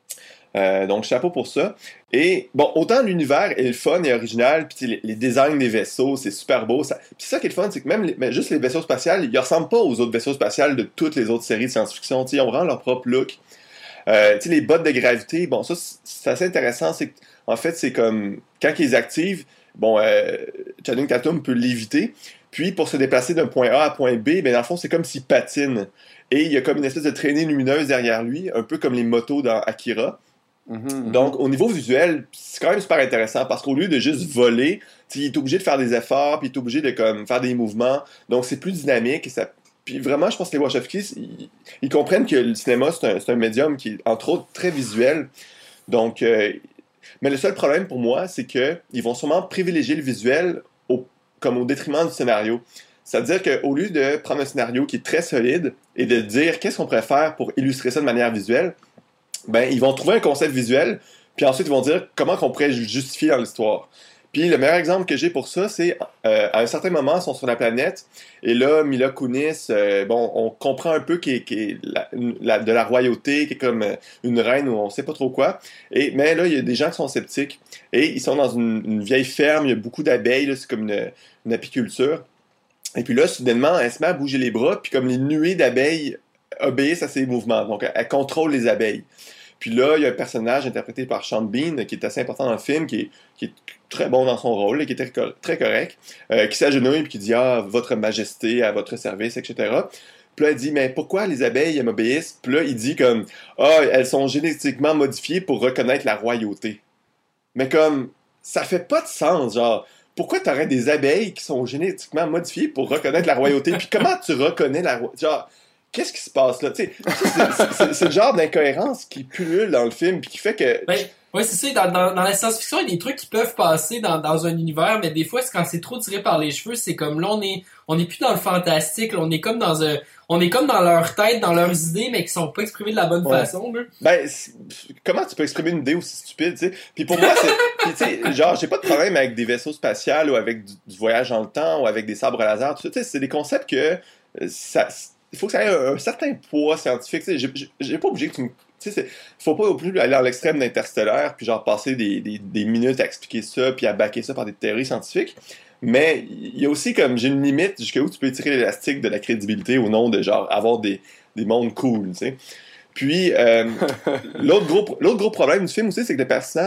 Euh, donc, chapeau pour ça. Et, bon, autant l'univers est le fun et original, puis les, les designs des vaisseaux, c'est super beau. Ça... Puis ça qui est le fun, c'est que même les, mais juste les vaisseaux spatiaux, ils ressemblent pas aux autres vaisseaux spatiaux de toutes les autres séries de science-fiction. T'sais, ils ont vraiment leur propre look. Euh, les bottes de gravité, bon, ça, c'est assez intéressant. C'est en fait, c'est comme, quand ils activent, bon, euh, Channing Tatum peut l'éviter. Puis, pour se déplacer d'un point A à point B, ben, dans le fond, c'est comme s'il patine. Et il y a comme une espèce de traînée lumineuse derrière lui, un peu comme les motos dans Akira.
Mm-hmm.
Donc, au niveau visuel, c'est quand même super intéressant parce qu'au lieu de juste voler, il est obligé de faire des efforts, puis il est obligé de comme, faire des mouvements. Donc, c'est plus dynamique. Et ça... Puis vraiment, je pense que les Wachowskis, ils, ils comprennent que le cinéma, c'est un, c'est un médium qui est, entre autres, très visuel. Donc, euh... mais le seul problème pour moi, c'est qu'ils vont sûrement privilégier le visuel au... comme au détriment du scénario. C'est-à-dire qu'au lieu de prendre un scénario qui est très solide et de dire qu'est-ce qu'on pourrait faire pour illustrer ça de manière visuelle, ben, ils vont trouver un concept visuel, puis ensuite ils vont dire comment qu'on pourrait le justifier dans l'histoire. Puis le meilleur exemple que j'ai pour ça, c'est euh, à un certain moment, ils sont sur la planète, et là, Mila Kunis, euh, bon, on comprend un peu qu'elle est, qu'elle est la, la, de la royauté, qui est comme une reine ou on sait pas trop quoi, et, mais là, il y a des gens qui sont sceptiques, et ils sont dans une, une vieille ferme, il y a beaucoup d'abeilles, là, c'est comme une, une apiculture, et puis là, soudainement, elle se met à bouger les bras, puis comme les nuées d'abeilles obéissent à ses mouvements, donc elle contrôle les abeilles. Puis là, il y a un personnage interprété par Sean Bean, qui est assez important dans le film, qui est, qui est très bon dans son rôle, qui est très, très correct, euh, qui s'agenouille et qui dit « Ah, votre majesté, à votre service, et cetera » Puis là, il dit « Mais pourquoi les abeilles, elles m'obéissent? » Puis là, il dit comme « Ah, elles sont génétiquement modifiées pour reconnaître la royauté. » Mais comme, ça fait pas de sens, genre... Pourquoi t'aurais des abeilles qui sont génétiquement modifiées pour reconnaître la royauté? Puis comment tu reconnais la royauté? Genre... Qu'est-ce qui se passe là? C'est, c'est, c'est, c'est le genre d'incohérence qui pullule dans le film puis qui fait que...
Ben, oui, c'est ça. Dans, dans, dans la science-fiction, il y a des trucs qui peuvent passer dans, dans un univers, mais des fois, c'est quand c'est trop tiré par les cheveux, c'est comme là, on est on est plus dans le fantastique. Là, on est comme dans un... On est comme dans leur tête, dans leurs idées, mais qui sont pas exprimées de la bonne
ouais.
façon. Là.
Ben, comment tu peux exprimer une idée aussi stupide, tu sais? Puis pour moi, c'est... Puis tu sais, genre, j'ai pas de problème avec des vaisseaux spatials ou avec du, du voyage dans le temps ou avec des sabres laser. Tout ça, tu sais, c'est des concepts que... ça il faut que ça ait un, un certain poids scientifique. Tu sais, j'ai, j'ai, j'ai pas obligé que tu me... Tu sais, faut pas non plus aller à l'extrême d'Interstellaire puis genre passer des, des, des minutes à expliquer ça puis à backer ça par des théories scientifiques. Mais il y a aussi comme, j'ai une limite jusqu'où tu peux tirer l'élastique de la crédibilité au nom de genre avoir des, des mondes cool, tu sais. Puis, euh, l'autre, gros, l'autre gros problème du film aussi, c'est que le personnage, ben,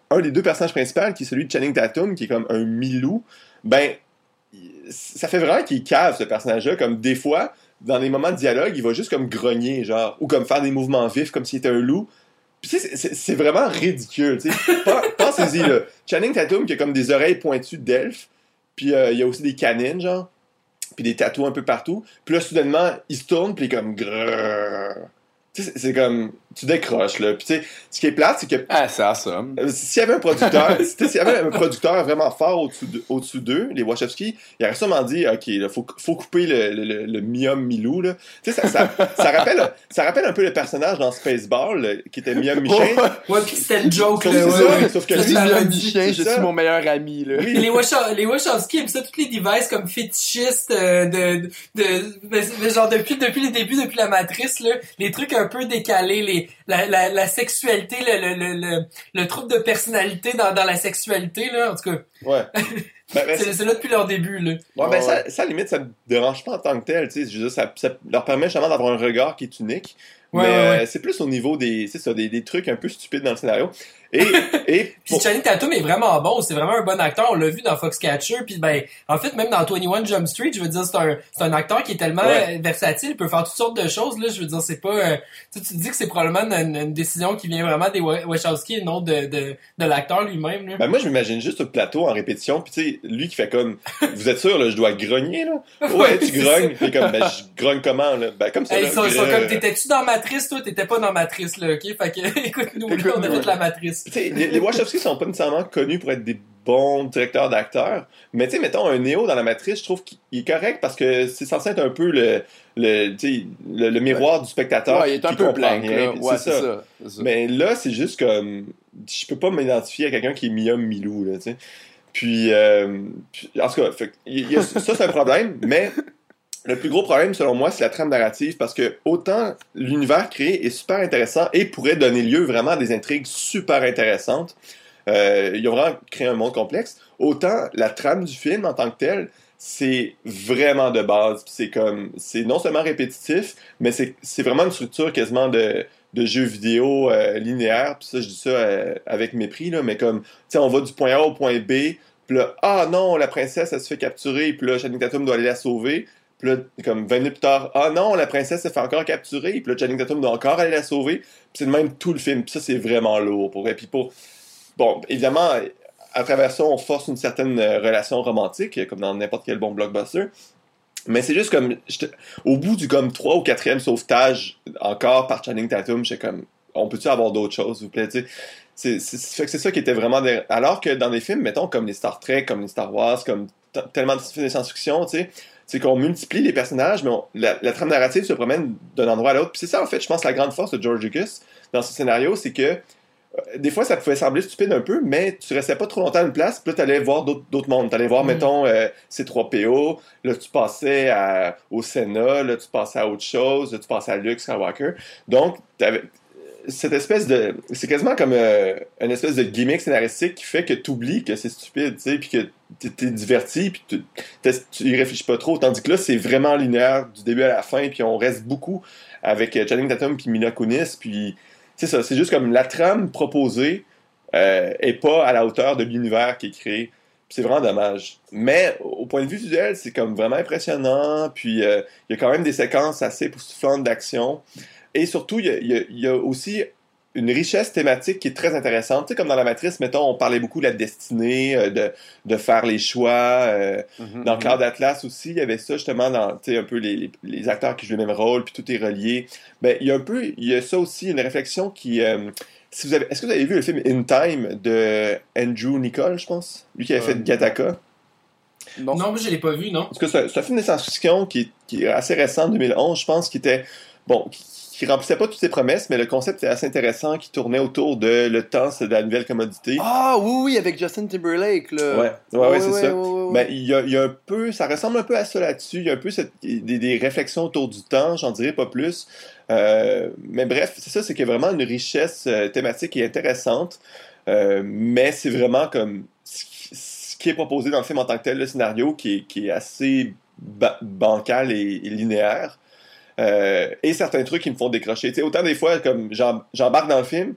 un des deux personnages principaux, qui est celui de Channing Tatum, qui est comme un milou, ben, ça fait vraiment qu'il cave, ce personnage-là, comme des fois, dans les moments de dialogue, il va juste comme grogner, genre, ou comme faire des mouvements vifs, comme s'il était un loup. Puis c'est, c'est, c'est vraiment ridicule, tu sais. Pensez-y, là. Channing Tatum, qui a comme des oreilles pointues d'elfe, puis euh, il y a aussi des canines, genre, puis des tatous un peu partout. Puis là, soudainement, il se tourne, puis il est comme... Grrr. Tu sais, c'est, c'est comme... Tu décroches, là. Puis tu sais, ce qui est plate, c'est que...
Ah, ça assomme.
Euh, S'il y avait un producteur... S'il y avait un producteur vraiment fort au-dessus, de, au-dessus d'eux, les Wachowski, il aurait sûrement dit, OK, il faut, faut couper le, le, le, le Mium Milou, là. Tu sais, ça, ça, ça, rappelle, ça rappelle un peu le personnage dans Spaceball, là, qui était Mium Michin.
Ouais, pis c'était une joke,
Sauf,
là.
c'est
Ouais,
ça,
ouais.
sauf que
Ça,
lui,
c'est
Mium
parodie,
Michin,
c'est
je
ça.
suis mon meilleur ami, là.
Oui.
Les Wachow- les Wachowski aiment ça, tous les devices comme fétichistes euh, de, de, de, mais- mais genre depuis, depuis les débuts, depuis la Matrice, là, les trucs un peu décalés, les, la, la, la sexualité, le, le, le, le, le trouble de personnalité dans, dans la sexualité, là, en tout cas,
Ouais. Ben, ben,
c'est, c'est là depuis leur début, là.
Ouais, ben
Ouais.
ça, ça, limite, ça me dérange pas en tant que tel, tu sais. Je veux dire, ça, ça leur permet justement d'avoir un regard qui est unique.
Ouais,
mais
ouais,
euh,
ouais.
c'est plus au niveau des, c'est ça, des, des trucs un peu stupides dans le scénario. Et, et
Puis
pour-
Channing Tatum est vraiment bon, c'est vraiment un bon acteur, on l'a vu dans Foxcatcher, puis ben, en fait, même dans vingt et un Jump Street, je veux dire, c'est un, c'est un acteur qui est tellement
Ouais.
euh, versatile, il peut faire toutes sortes de choses, là, je veux dire, c'est pas, euh, tu sais, tu te dis que c'est probablement une, une décision qui vient vraiment des Wa- Wachowski et non de, de, de l'acteur lui-même, là.
ben moi, je m'imagine juste au plateau en répétition, puis tu sais, lui qui fait comme, vous êtes sûr, là, je dois grogner, là? Ouais, tu
c'est
grognes. Puis comme, ben, je grogne comment, là? Ben, comme ça,
Hey,
là,
ils sont, ils sont
grrr.
comme, t'étais-tu dans Matrice, toi? T'étais pas dans Matrice, là, ok? Fait que, écoute-nous, là, on a
Écoute-nous,
fait la Matrice.
Tu sais, les, les Wachowski sont pas nécessairement connus pour être des bons directeurs d'acteurs, mais tu sais, mettons, un Neo dans la Matrice, je trouve qu'il est correct parce que c'est censé être un peu le, le, tu sais, le, le miroir du spectateur.
Ouais, il est un
qui
peu
comprend
blanc,
rien,
là.
puis
Ouais,
c'est
c'est
ça.
ça. c'est ça.
Mais là, c'est juste comme, je peux pas m'identifier à quelqu'un qui est Mium Milou, là, tu sais. Puis, euh, puis, en tout cas, fait, que il y a, ça c'est un problème, mais le plus gros problème, selon moi, c'est la trame narrative, parce que autant l'univers créé est super intéressant et pourrait donner lieu vraiment à des intrigues super intéressantes. Euh, ils ont vraiment créé un monde complexe. Autant la trame du film en tant que telle, c'est vraiment de base. Puis c'est comme, c'est non seulement répétitif, mais c'est, c'est vraiment une structure quasiment de, de jeu vidéo euh, linéaire. Puis ça, je dis ça euh, avec mépris, là, mais comme, tu sais, on va du point A au point B, puis là, ah non, la princesse, elle se fait capturer, puis là, Channing Tatum doit aller la sauver. Puis là, comme vingt minutes plus tard, ah non, la princesse se fait encore capturer, puis là, Channing Tatum doit encore aller la sauver. Puis c'est de même tout le film. Puis ça, c'est vraiment lourd. Pour vrai. Puis pour... Bon, évidemment, à travers ça, on force une certaine euh, relation romantique, comme dans n'importe quel bon blockbuster. Mais c'est juste comme... j'étais- Au bout du comme trois ou quatrième sauvetage, encore par Channing Tatum, j'étais comme... On peut-tu avoir d'autres choses, s'il vous plaît, tu sais? C'est, c'est, fait que c'est ça qui était vraiment... Des... Alors que dans des films, mettons, comme les Star Trek, comme les Star Wars, comme t- tellement de films de science-fiction, tu sais, c'est qu'on multiplie les personnages, mais on- la, la trame narrative se promène d'un endroit à l'autre. Puis c'est ça, en fait, je pense, la grande force de George Lucas dans ce scénario, c'est que euh, des fois, ça pouvait sembler stupide un peu, mais tu restais pas trop longtemps à une place, puis là, tu allais voir d'autres, d'autres mondes. Tu allais voir,
Mm.
mettons, euh, C trois P O, là, tu passais à, au Sénat, là, tu passais à autre chose, là, tu passais à Luke Skywalker. Donc, t'avais cette espèce de... C'est quasiment comme euh, une espèce de gimmick scénaristique qui fait que tu oublies que c'est stupide, tu sais, puis que t'es, t'es diverti, puis tu, t'es- tu y réfléchis pas trop. Tandis que là, c'est vraiment linéaire du début à la fin, puis on reste beaucoup avec euh, Channing Tatum puis Mila Kunis, puis c'est ça, c'est juste comme la trame proposée euh, est pas à la hauteur de l'univers qui est créé. Puis c'est vraiment dommage. Mais au point de vue visuel, c'est comme vraiment impressionnant, puis euh, il y a quand même des séquences assez époustouflantes d'action. Et surtout, il y a, il y a- il y a aussi une richesse thématique qui est très intéressante. Tu sais, comme dans La Matrice, mettons, on parlait beaucoup de la destinée, euh, de, de faire les choix. euh,
Mhm,
dans
mhm.
Cloud Atlas aussi, il y avait ça justement dans, tu sais, un peu les, les, les acteurs qui jouent le même rôle, puis tout est relié. Ben, il y a un peu, il y a ça aussi, une réflexion qui... euh, si vous avez, est-ce que vous avez vu le film In Time de Andrew Niccol, je pense? Lui qui avait
Euh,
fait Gattaca.
Non.
Non, moi, je l'ai pas vu, non.
En tout cas, c'est un, c'est un film de science-fiction qui, est- qui est assez récent, deux mille onze, je pense, qui était... Bon, qui, qui remplissait pas toutes ses promesses, mais le concept était assez intéressant, qui tournait autour de le temps, c'est de la nouvelle commodité.
Ah oui, oui, avec Justin Timberlake, là.
Ouais, ouais, ouais, c'est ça.
ouais, ouais.
Ben, il y a, il y a un peu, ça ressemble un peu à ça là-dessus. Il y a un peu cette- des, des réflexions autour du temps, j'en dirais pas plus. Euh, mais bref, c'est ça, c'est qu'il y a vraiment une richesse euh, thématique qui est intéressante. Euh, mais c'est vraiment comme ce qui, ce qui est proposé dans le film en tant que tel, le scénario, qui est, qui est assez ba- bancal et, et linéaire. Euh, et certains trucs qui me font décrocher. Tu sais, autant des fois, comme j'em- j'embarque dans le film,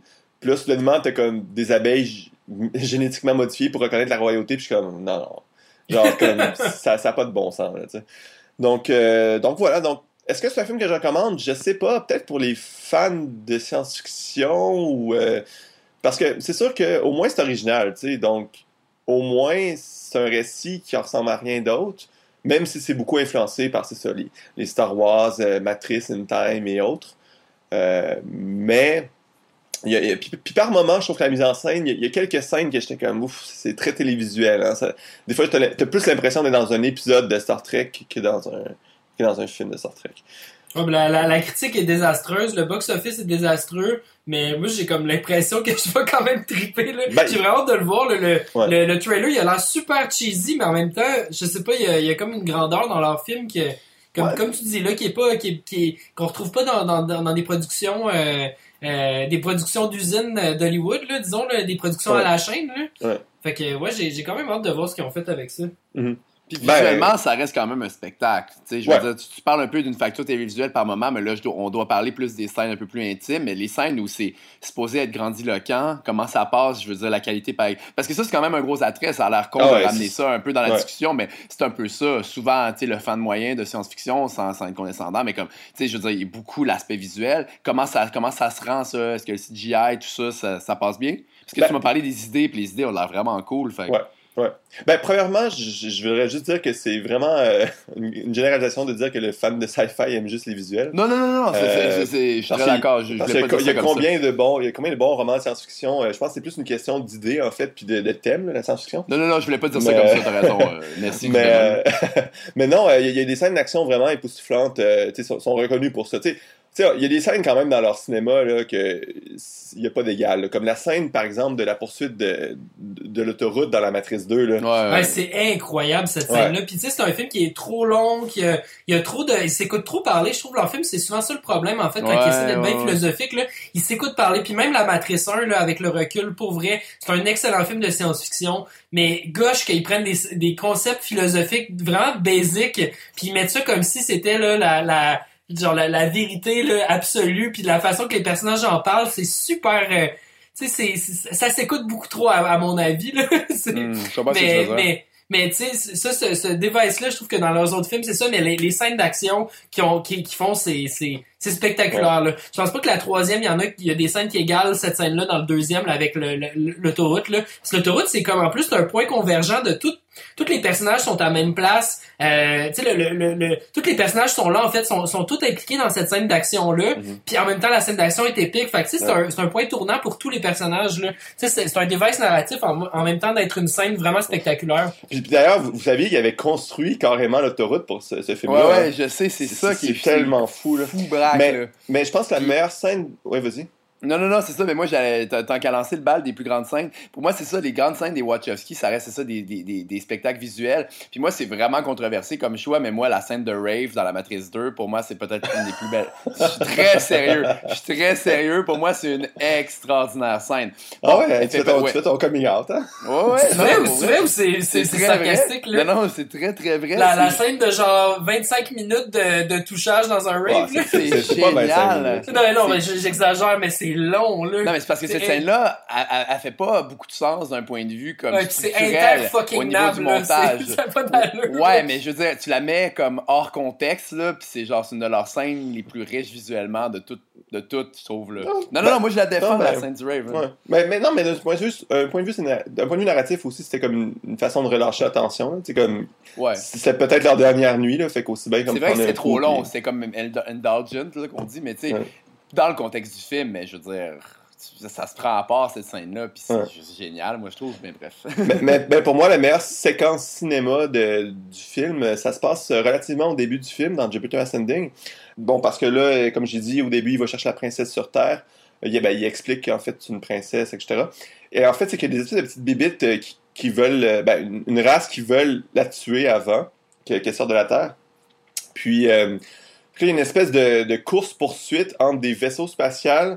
Puis là, soudainement, t'as comme des abeilles g- génétiquement modifiées pour reconnaître la royauté, puis je suis comme, non, non. Genre, comme, ça n'a pas de bon sens, là, tu sais. Donc, euh, donc voilà, donc, est-ce que c'est un film que je recommande? Je sais pas, peut-être pour les fans de science-fiction, ou... Euh, parce que c'est sûr qu'au moins c'est original, tu sais, donc, au moins, c'est un récit qui ressemble à rien d'autre, même si c'est beaucoup influencé par, c'est ça, les, les Star Wars, euh, Matrix, In Time et autres. Euh, mais... Il y a, il y a- puis, puis par moment, je trouve que la mise en scène, il y a, il y a quelques scènes que j'étais comme ouf, c'est très télévisuel. Hein, ça- des fois, t'as, t'as plus l'impression d'être dans un épisode de Star Trek que dans un, que dans un film de Star Trek.
Ouais, ben la, la, la critique est désastreuse, le box-office est désastreux, mais moi j'ai comme l'impression que je vais quand même triper. Là.
Ben,
j'ai vraiment hâte de le voir. Là, le,
Ouais.
le, le trailer, il a l'air super cheesy, mais en même temps, je sais pas, il y a, il y a comme une grandeur dans leur film que, comme,
Ouais.
comme tu dis là, qui est pas, qui est, qui est, qu'on retrouve pas dans, dans, dans, dans des productions, euh, euh, des productions d'usines euh, d'Hollywood, là, disons, là, des productions
Ouais.
à la chaîne. Là.
Ouais.
Fait que ouais, j'ai, j'ai quand même hâte de voir ce qu'ils ont fait avec ça.
Mm-hmm.
Puis
Ben,
visuellement, ça reste quand même un spectacle. Tu sais, je veux
Ouais.
dire, tu, tu parles un peu d'une facture télévisuelle par moment, mais là, je dois- on doit parler plus des scènes un peu plus intimes. Mais les scènes où c'est supposé être grandiloquent, comment ça passe, je veux dire, la qualité pareil. Parce que ça, c'est quand même un gros attrait. Ça a l'air con
Ah
de
ouais,
ramener
c'est-
ça un peu dans la
ouais.
discussion, mais c'est un peu ça. Souvent, tu sais, le fan moyen de science-fiction, sans, sans être condescendant, mais comme, tu sais, je veux dire, il y a beaucoup l'aspect visuel. Comment ça, comment ça se rend, ça? Est-ce que le C G I, tout ça, ça, ça passe bien? Parce que
Ben-
tu m'as parlé des idées, puis les idées ont l'air vraiment cool. Fait que-
Ouais. Ouais. Ben, premièrement, je, je voudrais juste dire que c'est vraiment euh, une, une généralisation de dire que le fan de sci-fi aime juste les visuels.
Non, non, non, non, c'est,
Euh,
c'est, c'est- je suis
parce
très
qu'il-
d'accord. Je, je
Parce
voulais
qu'il
pas
y a,
dire
il y
ça
a
comme
combien de bons, il y a combien de bons romans de science-fiction? Euh, je pense que c'est plus une question d'idées, en fait, puis de, de thèmes, là, la science-fiction.
ça. Non, non, non, je voulais pas dire ça
Mais-
comme ça, t'as raison. euh, merci.
Mais,
évidemment.
euh, mais non, euh, il y, a- il y a des scènes d'action vraiment époustouflantes, euh, tu sais, sont, sont reconnues pour ça. Tu sais, tu sais, il y a des scènes quand même dans leur cinéma là, que il n'y a pas d'égal. là. Comme la scène, par exemple, de la poursuite de, de, de l'autoroute dans la Matrice deux. Là.
Ouais, ouais.
Ouais, c'est incroyable cette
Ouais.
scène-là. Puis tu sais, c'est un film qui est trop long, qui a, il y a trop de, il s'écoute trop parler. Je trouve leur film, c'est souvent ça le problème en fait quand
Ouais,
il essaie d'être bien
ouais.
philosophique là, il s'écoute parler. Puis même la Matrice un là, avec le recul, pour vrai, c'est un excellent film de science-fiction. Mais gosh, qu'ils prennent des, des concepts philosophiques vraiment basiques, puis ils mettent ça comme si c'était là la, la genre la, la vérité là, absolue, puis la façon que les personnages en parlent, c'est super. Euh, tu sais, c'est, c'est- ça s'écoute beaucoup trop à, à mon avis là. C'est-
Hmm, je sais pas ce que
mais,
tu veux dire.
mais, mais tu sais, ça, ce, ce device-là, je trouve que dans leurs autres films, c'est ça, mais les, les scènes d'action qui ont, qui, qui font, c'est, c'est, c'est spectaculaire, là. Je pense pas que la troisième, il y en a, il y a des scènes qui égalent cette scène-là dans le deuxième, là, avec le, le- l'autoroute, là. Parce que l'autoroute, c'est comme, en plus, c'est un point convergent de tout, tous les personnages sont à la même place, euh, tu sais, le, le, le, le- tous les personnages sont là, en fait, sont, sont tous impliqués dans cette scène d'action-là,
Mhm.
puis en même temps, la scène d'action est épique, fait que, tu sais, c'est
Ouais.
un, c'est un point tournant pour tous les personnages, là. Tu sais, c'est, c'est un device narratif en, en même temps d'être une scène vraiment spectaculaire.
Puis, puis d'ailleurs, vous, vous saviez qu'il avait construit carrément l'autoroute pour ce, ce
Ouais,
film-là.
ouais,
hein.
je sais, c'est, ça qui est
tellement fou. Là.
fou braque.
Mais-
là.
Mais je pense que la
Puis-
meilleure scène... Ouais, vas-y.
Non, non, non, c'est ça, mais moi, j'allais, tant tant qu'à lancer le bal des plus grandes scènes, pour moi, c'est ça, les grandes scènes des Wachowski, ça reste c'est ça, des, des, des, des spectacles visuels. Puis moi, c'est vraiment controversé comme choix, mais moi, la scène de Rave dans la Matrice deux, pour moi, c'est peut-être une des plus belles. Je suis très sérieux. Je suis très sérieux. Pour moi, c'est une extraordinaire scène.
Ah
Bon,
ouais,
elle
tu
fait
fais, ton,
ouais.
tu fais ton coming out, hein?
Ouais, ouais,
C'est vrai
non,
ou
pour
c'est vrai ou c'est, c'est, c'est
très
sarcastique,
vrai.
là?
Non, non, c'est très, très vrai.
La, la
c'est...
scène de genre vingt-cinq minutes de, de touchage dans un rave,
Ouais,
là.
c'est
C'est- c'est pas vingt-cinq
génial.
minutes.
Non, non, mais
C'est-
j'exagère, mais c'est long, là.
Non, mais c'est parce que cette
C'est-
scène-là, elle, elle, elle fait pas beaucoup de sens d'un point de vue comme
Ouais, puis c'est
structurel
inter-fucking
au niveau
nable,
du
là.
montage.
C'est- Ça a pas d'allure.
Ouais, mais je veux dire, tu la mets comme hors contexte, là, pis c'est genre c'est une de leurs scènes les plus riches visuellement de toutes, de toutes, je trouve, là.
Non,
Non, non,
ben,
non, moi je la défends,
non, ben,
la scène du Rave. hein.
Ouais. Mais, mais non, mais d'un point de vue, un point de vue, c'est na- d'un point de vue narratif aussi, c'était comme une, une façon de relâcher la tension. C'est comme,
Ouais.
c'était peut-être leur dernière nuit, là, fait qu'aussi bien comme
C'est vrai que
prendre un
c'était trop
coup,
long,
puis-
c'était comme ind- indulgent, là, qu'on dit, mais tu sais,
Ouais.
dans le contexte du film, mais je veux dire, ça, ça se prend à part cette scène-là, pis c'est
Ouais.
juste génial, moi je trouve, mais bref.
mais, mais- mais pour moi, la meilleure séquence cinéma de, du film, ça se passe relativement au début du film, dans Jupiter Ascending. Bon, parce que là, comme j'ai dit, au début, il va chercher la princesse sur Terre. Il, ben, il explique qu'en fait, c'est une princesse, et cetera. Et en fait, c'est qu'il y a des espèces de petites bibites euh, qui, qui veulent... euh, Ben, une, une race qui veulent la tuer avant que- qu'elle sorte de la Terre. Puis, euh, puis là, il y a une espèce de, de course-poursuite entre des vaisseaux spatials.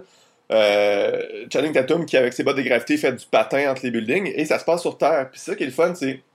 Euh, Channing Tatum qui, avec ses bottes de gravité, fait du patin entre les buildings. Et ça se passe sur Terre. Puis ça qui est le fun, c'est...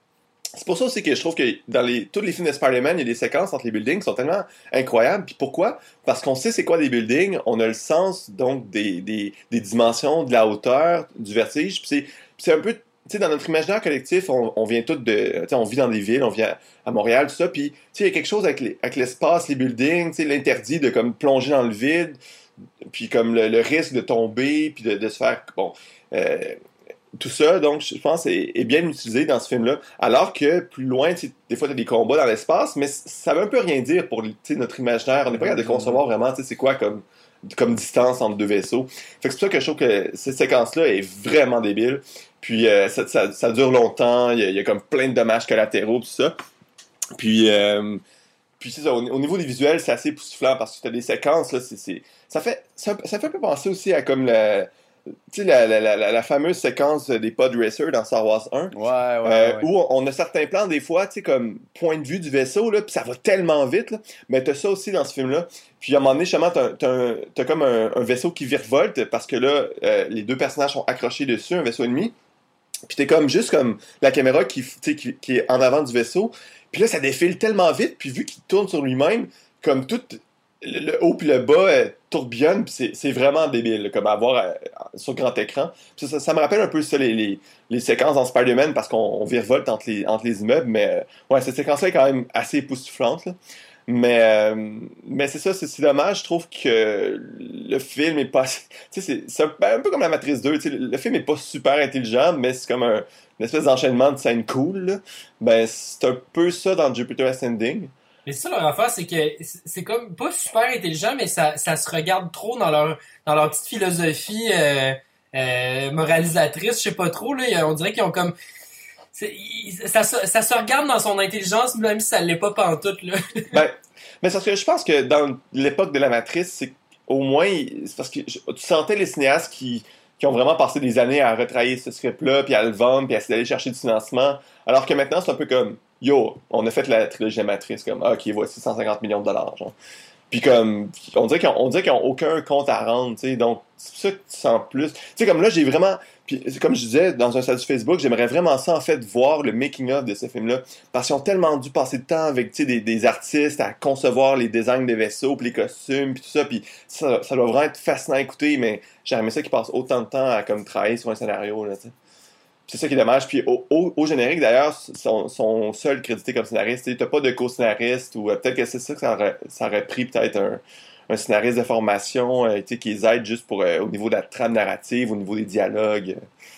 c'est pour ça aussi que je trouve que dans les, tous les films de Spider-Man, il y a des séquences entre les buildings qui sont tellement incroyables. Puis pourquoi? Parce qu'on sait c'est quoi des buildings, on a le sens donc des, des, des dimensions, de la hauteur, du vertige. Puis c'est, puis c'est un peu, tu sais, dans notre imaginaire collectif, on, on vient tous de, tu sais, on vit dans des villes, on vient à Montréal, tout ça. Puis tu sais, il y a quelque chose avec, les, avec l'espace, les buildings, tu sais, l'interdit de comme plonger dans le vide, puis comme le, le risque de tomber, puis de, de se faire, bon. Euh, Tout ça, donc, je pense, est, est bien utilisé dans ce film-là. Alors que, plus loin, des fois, tu as des combats dans l'espace, mais ça veut un peu rien dire pour notre imaginaire. On n'est pas capable de concevoir vraiment, c'est quoi comme, comme distance entre deux vaisseaux. Fait que c'est pour ça que je trouve que cette séquence-là est vraiment débile. Puis, euh, ça, ça, ça dure longtemps, il y, a, il y a comme plein de dommages collatéraux, tout ça. Puis, euh, puis c'est ça, au, au niveau des visuels, c'est assez époustouflant parce que tu as des séquences, là, c'est, c'est, ça, fait, ça, ça fait un peu penser aussi à comme la... Tu sais, la, la, la, la fameuse séquence des pod racers dans Star Wars un,
ouais, ouais,
euh,
ouais.
où on a certains plans, des fois, tu sais, comme point de vue du vaisseau, là, puis ça va tellement vite, là, mais t'as ça aussi dans ce film-là. Puis à un moment donné, justement, t'as, t'as, un, t'as comme un, un vaisseau qui virevolte, parce que là, euh, les deux personnages sont accrochés dessus, un vaisseau ennemi, puis t'es comme juste comme la caméra qui, qui, qui est en avant du vaisseau, puis là, ça défile tellement vite, puis vu qu'il tourne sur lui-même, comme tout... Le, le haut puis le bas euh, tourbillonne, puis c'est, c'est vraiment débile, là, comme à voir euh, sur grand écran. Ça, ça, ça me rappelle un peu ça, les, les, les séquences dans Spider-Man, parce qu'on on virevolte entre les, entre les immeubles, mais euh, ouais, cette séquence-là est quand même assez époustouflante, là. Mais, euh, mais c'est ça, c'est, c'est dommage, je trouve que le film est pas... Tu sais, c'est, c'est un, un peu comme la Matrice deux, tu sais, le, le film est pas super intelligent, mais c'est comme un, une espèce d'enchaînement de scènes cool, là. Ben, c'est un peu ça dans Jupiter Ascending.
Mais ça, leur affaire, c'est que c'est comme pas super intelligent, mais ça, ça se regarde trop dans leur, dans leur petite philosophie euh, euh, moralisatrice, je sais pas trop, là. On dirait qu'ils ont comme... C'est, ça, ça se regarde dans son intelligence, même si ça l'est pas pantoute, là.
Ben, mais c'est parce que je pense que dans l'époque de la Matrice, c'est au moins... C'est parce que tu sentais les cinéastes qui, qui ont vraiment passé des années à retravailler ce script-là, puis à le vendre, puis à essayer d'aller chercher du financement, alors que maintenant, c'est un peu comme... Yo, on a fait la trilogie de Matrice, comme, ah, ok, voici cent cinquante millions de dollars, genre. Puis comme, on dirait qu'ils ont, on dirait qu'ils ont aucun compte à rendre, tu sais, donc, c'est pour ça que tu sens plus. Tu sais, comme là, j'ai vraiment, puis comme je disais, dans un statut Facebook, j'aimerais vraiment ça, en fait, voir le making-of de ce film-là, parce qu'ils ont tellement dû passer de temps avec, tu sais, des, des artistes à concevoir les designs des vaisseaux, puis les costumes, puis tout ça, puis ça, ça doit vraiment être fascinant à écouter, mais j'aimerais ça qu'ils passent autant de temps à, comme, travailler sur un scénario, là, tu sais. C'est ça qui est dommage. Puis au, au, au générique, d'ailleurs, sont, sont seuls crédités comme scénaristes. T'as pas de co-scénariste, ou euh, peut-être que c'est ça que ça aurait, ça aurait pris peut-être un, un scénariste de formation euh, qui les aide juste pour euh, au niveau de la trame narrative, au niveau des dialogues.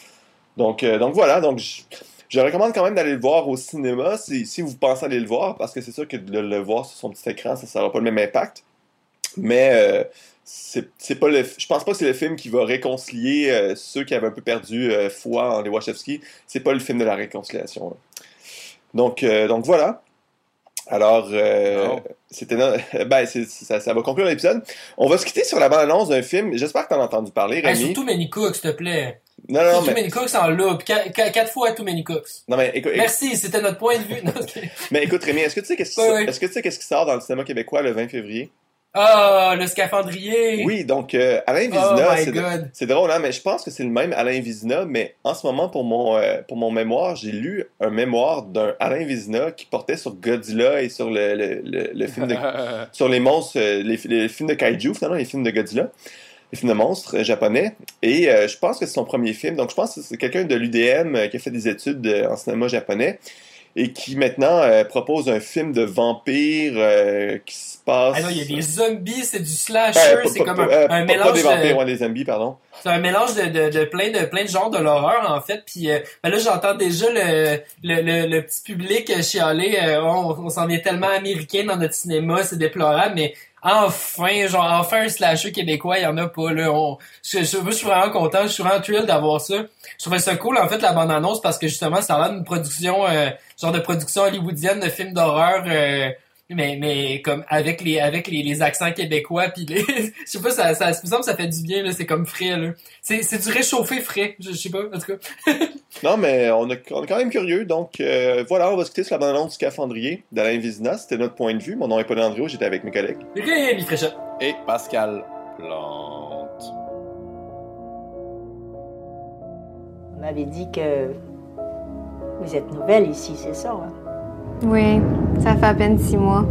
Donc, euh, donc voilà. Donc je, je recommande quand même d'aller le voir au cinéma si, si vous pensez aller le voir, parce que c'est sûr que de le voir sur son petit écran, ça n'aura pas le même impact. Mais euh, c'est, c'est pas le, je pense pas que c'est le film qui va réconcilier euh, ceux qui avaient un peu perdu euh, foi en les Wachowski. C'est pas le film de la réconciliation, là. Donc, euh, donc voilà. Alors, euh,
oh.
c'était no... ben, c'est, ça, ça va conclure l'épisode. On va se quitter sur la bande-annonce d'un film. J'espère que t'en as entendu parler, Rémi.
Hey, surtout Many Cooks, s'il te plaît.
Non, non,
Too
mais...
Many Cooks en loop. Qu- qu- quatre fois Too Many Cooks.
Non, mais écoute,
Merci, c'était notre point de vue. Non, okay.
Mais écoute, Rémi, est-ce que tu sais qu'est-ce qui,
oui, oui.
est-ce que tu sais qu'est-ce qui sort dans le cinéma québécois le vingt février?
Ah, oh, le scaphandrier!
Oui, donc euh, Alain Vizina,
oh my
c'est,
God.
c'est drôle, hein, mais je pense que c'est le même Alain Vizina, mais en ce moment, pour mon, euh, pour mon mémoire, j'ai lu un mémoire d'un Alain Vizina qui portait sur Godzilla et sur le, le, le, le film de... sur les monstres, euh, les, les films de kaiju, finalement, les films de Godzilla, les films de monstres euh, japonais, et euh, je pense que c'est son premier film, donc je pense que c'est quelqu'un de l'U D M euh, qui a fait des études euh, en cinéma japonais, et qui maintenant euh, propose un film de vampire euh, qui se passe...
Ah non, il y a des zombies, c'est du slasher,
Euh,
c'est
pas-
comme
pas-
un,
euh,
un
pas-
mélange
Pas des vampires,
de...
ouais, des zombies, pardon.
C'est un mélange de, de, de plein de plein de genres de l'horreur, en fait. Puis euh, ben là, j'entends déjà le, le, le, le petit public chialer. Euh, on, on s'en vient tellement américain dans notre cinéma, c'est déplorable, mais enfin, genre enfin un slasher québécois, il y en a pas, là. On, je, je, je suis vraiment content, je suis vraiment thrilled d'avoir ça. Je trouvais ça cool, en fait, la bande-annonce, parce que justement, ça a l'air d'une production, euh, genre de production hollywoodienne de films d'horreur, euh, mais mais comme avec les avec les, les accents québécois, puis les, je sais pas, ça ça, ça me semble que ça fait du bien, là. C'est comme frais, là. C'est c'est du réchauffé frais, je, je sais pas, en tout cas.
Non, mais on, a, on est quand même curieux, donc euh, voilà, on va se quitter sur la bande-annonce du Scaphandrier d'Alain Vizina. C'était notre point de vue. Mon nom est Paul Andréo, j'étais avec mes collègues.
Rémi Fréchette.
Et Pascal Plante.
On m'avait dit que Vous êtes nouvelle ici, c'est ça, hein?
Oui, ça fait à peine six mois.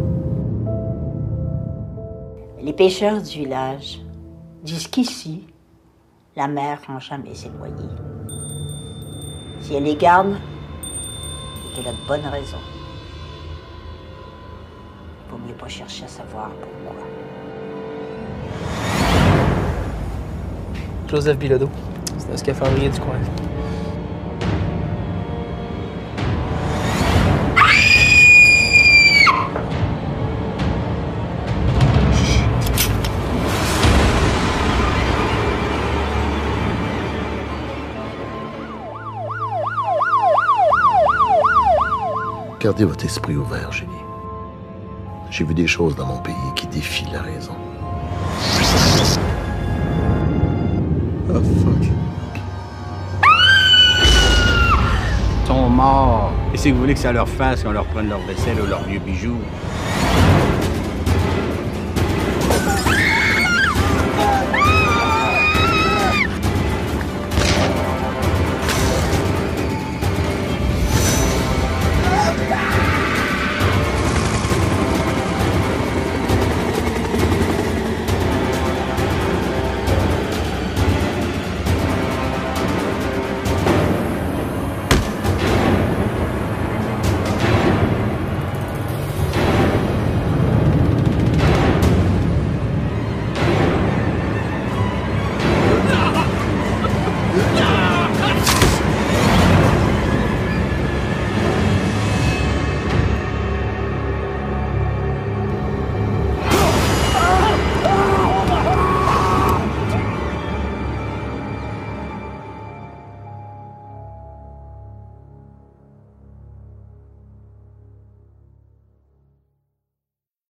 Les pêcheurs du village disent qu'ici, la mer ne rend jamais ses loyers. Si elle les garde, c'est qu'elle a de bonnes raisons. Il vaut mieux pas chercher à savoir pourquoi.
Joseph Bilodeau, c'est un scaphandrier du coin.
Gardez votre esprit ouvert, Julie. J'ai vu des choses dans mon pays qui défient la raison. Oh, fuck.
Ils sont morts. Et si vous voulez que ça leur fasse, qu'on leur prenne leur vaisselle ou leurs vieux bijoux?